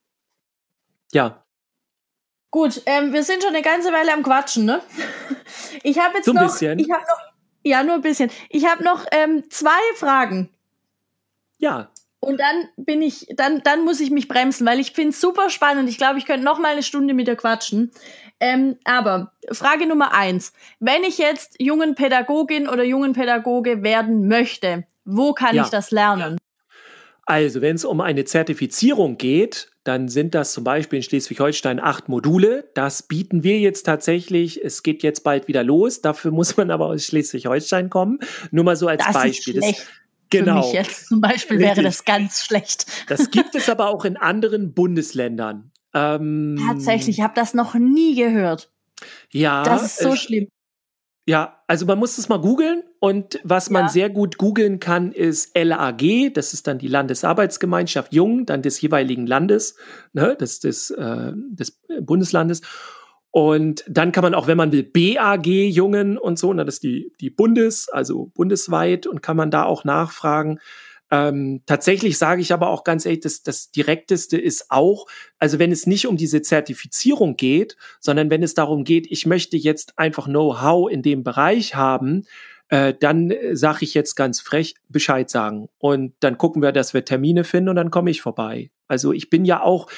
Ja. Gut, wir sind schon eine ganze Weile am Quatschen, ne? Ich habe jetzt so ein bisschen. Ja, nur ein bisschen. Ich habe noch 2 Fragen. Ja. Und dann muss ich mich bremsen, weil ich finde es super spannend. Ich glaube, ich könnte noch mal eine Stunde mit dir quatschen. Aber Frage Nummer 1. Wenn ich jetzt jungen Pädagogin oder jungen Pädagoge werden möchte, wo kann ich das lernen? Also, wenn es um eine Zertifizierung geht, dann sind das zum Beispiel in Schleswig-Holstein 8 Module. Das bieten wir jetzt tatsächlich. Es geht jetzt bald wieder los. Dafür muss man aber aus Schleswig-Holstein kommen. Nur mal so als Beispiel. Ist schlecht. Genau. Für mich jetzt zum Beispiel wäre das ganz schlecht. Das gibt es aber auch in anderen Bundesländern. Tatsächlich, ich habe das noch nie gehört. Ja. Das ist so schlimm. Ja, also man muss das mal googeln und was man sehr gut googeln kann, ist LAG, das ist dann die Landesarbeitsgemeinschaft Jung, dann des jeweiligen Landes, ne, des Bundeslandes. Und dann kann man auch, wenn man will, BAG Jungen und so, das ist die also bundesweit und kann man da auch nachfragen. Tatsächlich sage ich aber auch ganz ehrlich, das Direkteste ist auch, also wenn es nicht um diese Zertifizierung geht, sondern wenn es darum geht, ich möchte jetzt einfach Know-how in dem Bereich haben, dann sage ich jetzt ganz frech Bescheid sagen. Und dann gucken wir, dass wir Termine finden und dann komme ich vorbei. Also ich bin ja auch,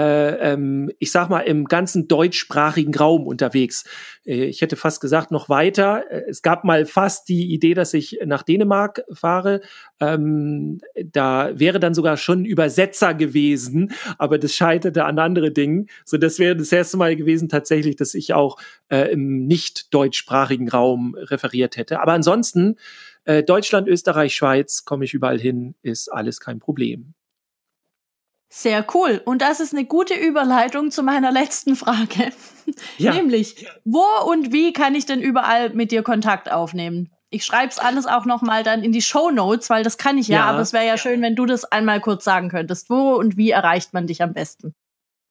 ich sag mal, im ganzen deutschsprachigen Raum unterwegs. Ich hätte fast gesagt, noch weiter. Es gab mal fast die Idee, dass ich nach Dänemark fahre. Da wäre dann sogar schon ein Übersetzer gewesen, aber das scheiterte an anderen Dingen. So, das wäre das erste Mal gewesen tatsächlich, dass ich auch im nicht deutschsprachigen Raum referiert hätte. Aber ansonsten, Deutschland, Österreich, Schweiz, komme ich überall hin, ist alles kein Problem. Sehr cool. Und das ist eine gute Überleitung zu meiner letzten Frage. Ja. Nämlich, wo und wie kann ich denn überall mit dir Kontakt aufnehmen? Ich schreibe es alles auch noch mal dann in die Shownotes, weil das kann ich ja, aber es wäre ja schön, wenn du das einmal kurz sagen könntest. Wo und wie erreicht man dich am besten?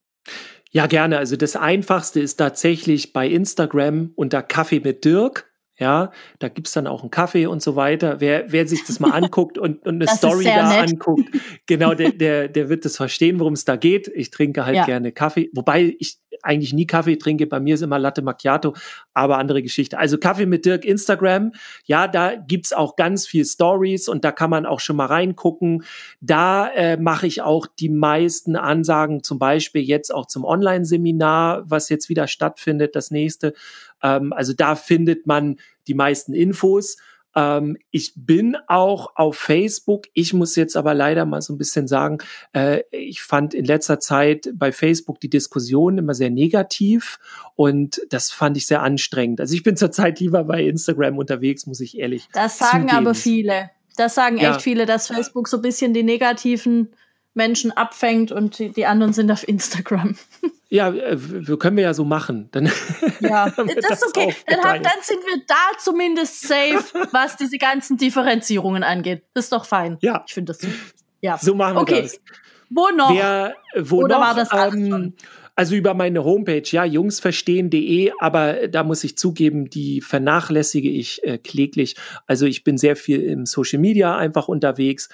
Ja, gerne. Also das Einfachste ist tatsächlich bei Instagram unter Kaffee mit Dirk. Ja, da gibt's dann auch einen Kaffee und so weiter. Wer sich das mal anguckt und eine Das Story ist sehr da nett. anguckt, genau, der wird das verstehen, worum es da geht. Ich trinke halt gerne Kaffee, wobei ich eigentlich nie Kaffee trinke. Bei mir ist immer Latte Macchiato, aber andere Geschichte. Also Kaffee mit Dirk, Instagram. Ja, da gibt's auch ganz viel Stories und da kann man auch schon mal reingucken. Da mache ich auch die meisten Ansagen, zum Beispiel jetzt auch zum Online-Seminar, was jetzt wieder stattfindet, das nächste. Also da findet man die meisten Infos. Ich bin auch auf Facebook. Ich muss jetzt aber leider mal so ein bisschen sagen, ich fand in letzter Zeit bei Facebook die Diskussion immer sehr negativ und das fand ich sehr anstrengend. Also ich bin zurzeit lieber bei Instagram unterwegs, muss ich ehrlich zugeben. Das sagen aber viele. Das sagen echt viele, dass Facebook so ein bisschen die negativen Menschen abfängt und die anderen sind auf Instagram. Ja, können wir ja so machen. Dann ja, das ist okay. Dann sind wir da zumindest safe, was diese ganzen Differenzierungen angeht. Das ist doch fein. Ja. Ich finde das super. Ja. So machen wir das. Wo noch? Wo Oder noch? war das alles schon? Also über meine Homepage, ja, jungsverstehen.de, aber da muss ich zugeben, die vernachlässige ich kläglich. Also ich bin sehr viel im Social Media einfach unterwegs,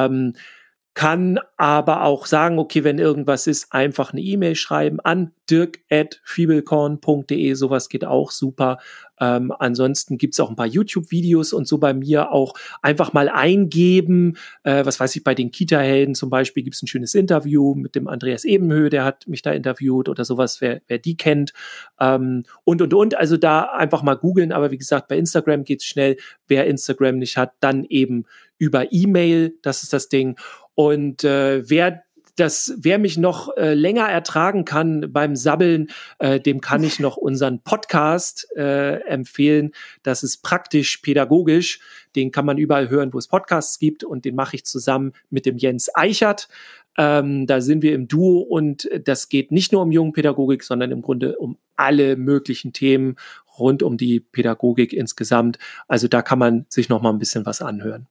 kann aber auch sagen, okay, wenn irgendwas ist, einfach eine E-Mail schreiben an dirk@fiebelkorn.de, sowas geht auch super. Ansonsten gibt's auch ein paar YouTube-Videos und so bei mir auch einfach mal eingeben, was weiß ich, bei den Kita-Helden zum Beispiel gibt's ein schönes Interview mit dem Andreas Ebenhöhe, der hat mich da interviewt oder sowas, wer die kennt. Und. Also da einfach mal googeln, aber wie gesagt, bei Instagram geht's schnell. Wer Instagram nicht hat, dann eben über E-Mail, das ist das Ding. Und wer mich noch länger ertragen kann beim Sabbeln, dem kann ich noch unseren Podcast empfehlen. Das ist praktisch pädagogisch. Den kann man überall hören, wo es Podcasts gibt. Und den mache ich zusammen mit dem Jens Eichert. Da sind wir im Duo und das geht nicht nur um Jungpädagogik, sondern im Grunde um alle möglichen Themen rund um die Pädagogik insgesamt. Also da kann man sich noch mal ein bisschen was anhören.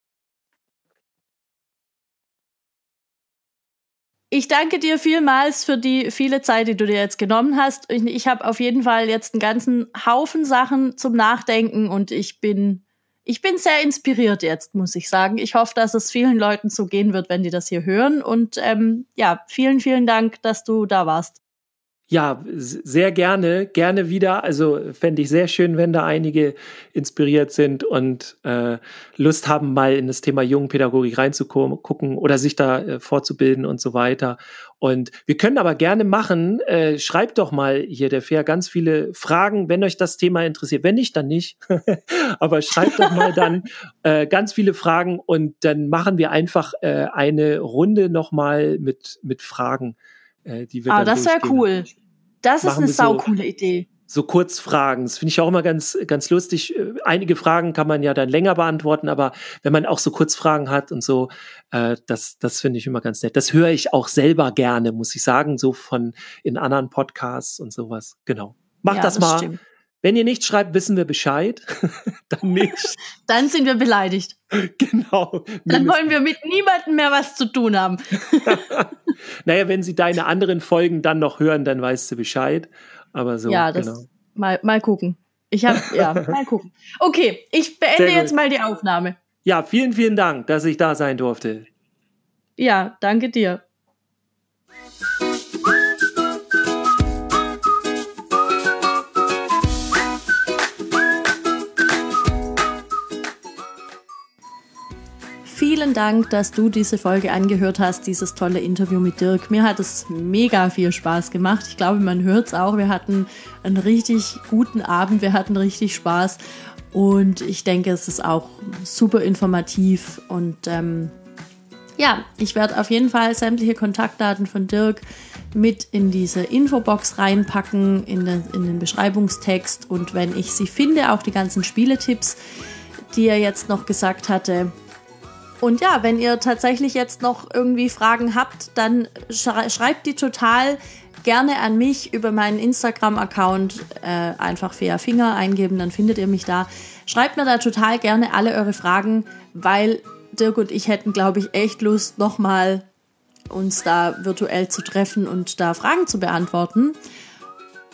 Ich danke dir vielmals für die viele Zeit, die du dir jetzt genommen hast. Ich habe auf jeden Fall jetzt einen ganzen Haufen Sachen zum Nachdenken und ich bin sehr inspiriert jetzt, muss ich sagen. Ich hoffe, dass es vielen Leuten so gehen wird, wenn die das hier hören. Und vielen, vielen Dank, dass du da warst. Ja, sehr gerne wieder. Also fände ich sehr schön, wenn da einige inspiriert sind und Lust haben, mal in das Thema Jungpädagogik reinzugucken oder sich da fortzubilden und so weiter. Und wir können aber gerne machen, schreibt doch mal hier der Fair ganz viele Fragen, wenn euch das Thema interessiert. Wenn nicht, dann nicht. Aber schreibt doch mal dann ganz viele Fragen und dann machen wir einfach eine Runde nochmal mit Fragen. Die wir dann das wäre cool. Das ist eine saucoole Idee. So Kurzfragen. Das finde ich auch immer ganz, ganz lustig. Einige Fragen kann man ja dann länger beantworten, aber wenn man auch so Kurzfragen hat und so, das finde ich immer ganz nett. Das höre ich auch selber gerne, muss ich sagen, so in anderen Podcasts und sowas. Genau. Macht das mal. Stimmt. Wenn ihr nichts schreibt, wissen wir Bescheid. Dann nicht. Dann sind wir beleidigt. Genau. Dann wollen wir mit niemandem mehr was zu tun haben. Naja, wenn sie deine anderen Folgen dann noch hören, dann weißt du Bescheid. Aber so, ja, das genau. Mal gucken. Mal gucken. Okay, ich beende jetzt mal die Aufnahme. Ja, vielen, vielen Dank, dass ich da sein durfte. Ja, danke dir. Vielen Dank, dass du diese Folge angehört hast, dieses tolle Interview mit Dirk. Mir hat es mega viel Spaß gemacht. Ich glaube, man hört es auch. Wir hatten einen richtig guten Abend, wir hatten richtig Spaß und ich denke, es ist auch super informativ und ich werde auf jeden Fall sämtliche Kontaktdaten von Dirk mit in diese Infobox reinpacken, in den Beschreibungstext und wenn ich sie finde, auch die ganzen Spieletipps, die er jetzt noch gesagt hatte. Und ja, wenn ihr tatsächlich jetzt noch irgendwie Fragen habt, dann schreibt die total gerne an mich über meinen Instagram-Account. Einfach Fea Finger eingeben, dann findet ihr mich da. Schreibt mir da total gerne alle eure Fragen, weil Dirk und ich hätten, glaube ich, echt Lust, nochmal uns da virtuell zu treffen und da Fragen zu beantworten.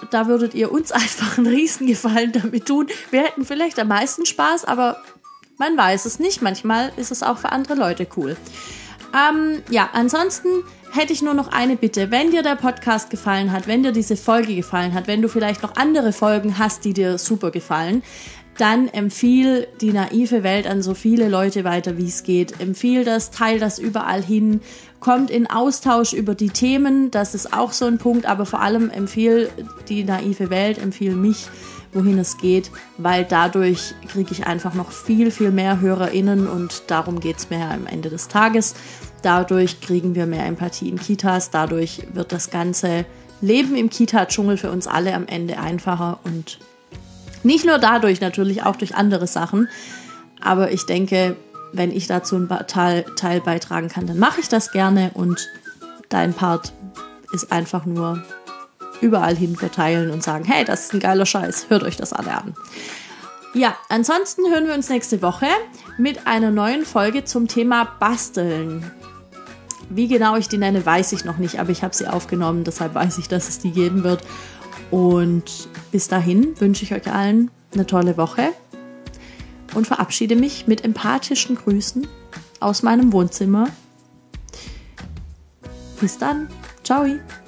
da würdet ihr uns einfach einen Riesengefallen damit tun. Wir hätten vielleicht am meisten Spaß, aber man weiß es nicht. Manchmal ist es auch für andere Leute cool. Ansonsten hätte ich nur noch eine Bitte. Wenn dir der Podcast gefallen hat, wenn dir diese Folge gefallen hat, wenn du vielleicht noch andere Folgen hast, die dir super gefallen, dann empfiehl die naive Welt an so viele Leute weiter, wie es geht. Empfiehl das, teil das überall hin, kommt in Austausch über die Themen, das ist auch so ein Punkt, aber vor allem empfiehl die naive Welt, empfiehl mich, wohin es geht, weil dadurch kriege ich einfach noch viel, viel mehr HörerInnen und darum geht es mir am Ende des Tages. Dadurch kriegen wir mehr Empathie in Kitas, dadurch wird das ganze Leben im Kita-Dschungel für uns alle am Ende einfacher und nicht nur dadurch, natürlich auch durch andere Sachen, aber ich denke, wenn ich dazu einen Teil beitragen kann, dann mache ich das gerne und dein Part ist einfach nur überall hin verteilen und sagen, hey, das ist ein geiler Scheiß, hört euch das alle an. Ja, ansonsten hören wir uns nächste Woche mit einer neuen Folge zum Thema Basteln. Wie genau ich die nenne, weiß ich noch nicht, aber ich habe sie aufgenommen, deshalb weiß ich, dass es die geben wird. Und bis dahin wünsche ich euch allen eine tolle Woche und verabschiede mich mit empathischen Grüßen aus meinem Wohnzimmer. Bis dann. Ciao.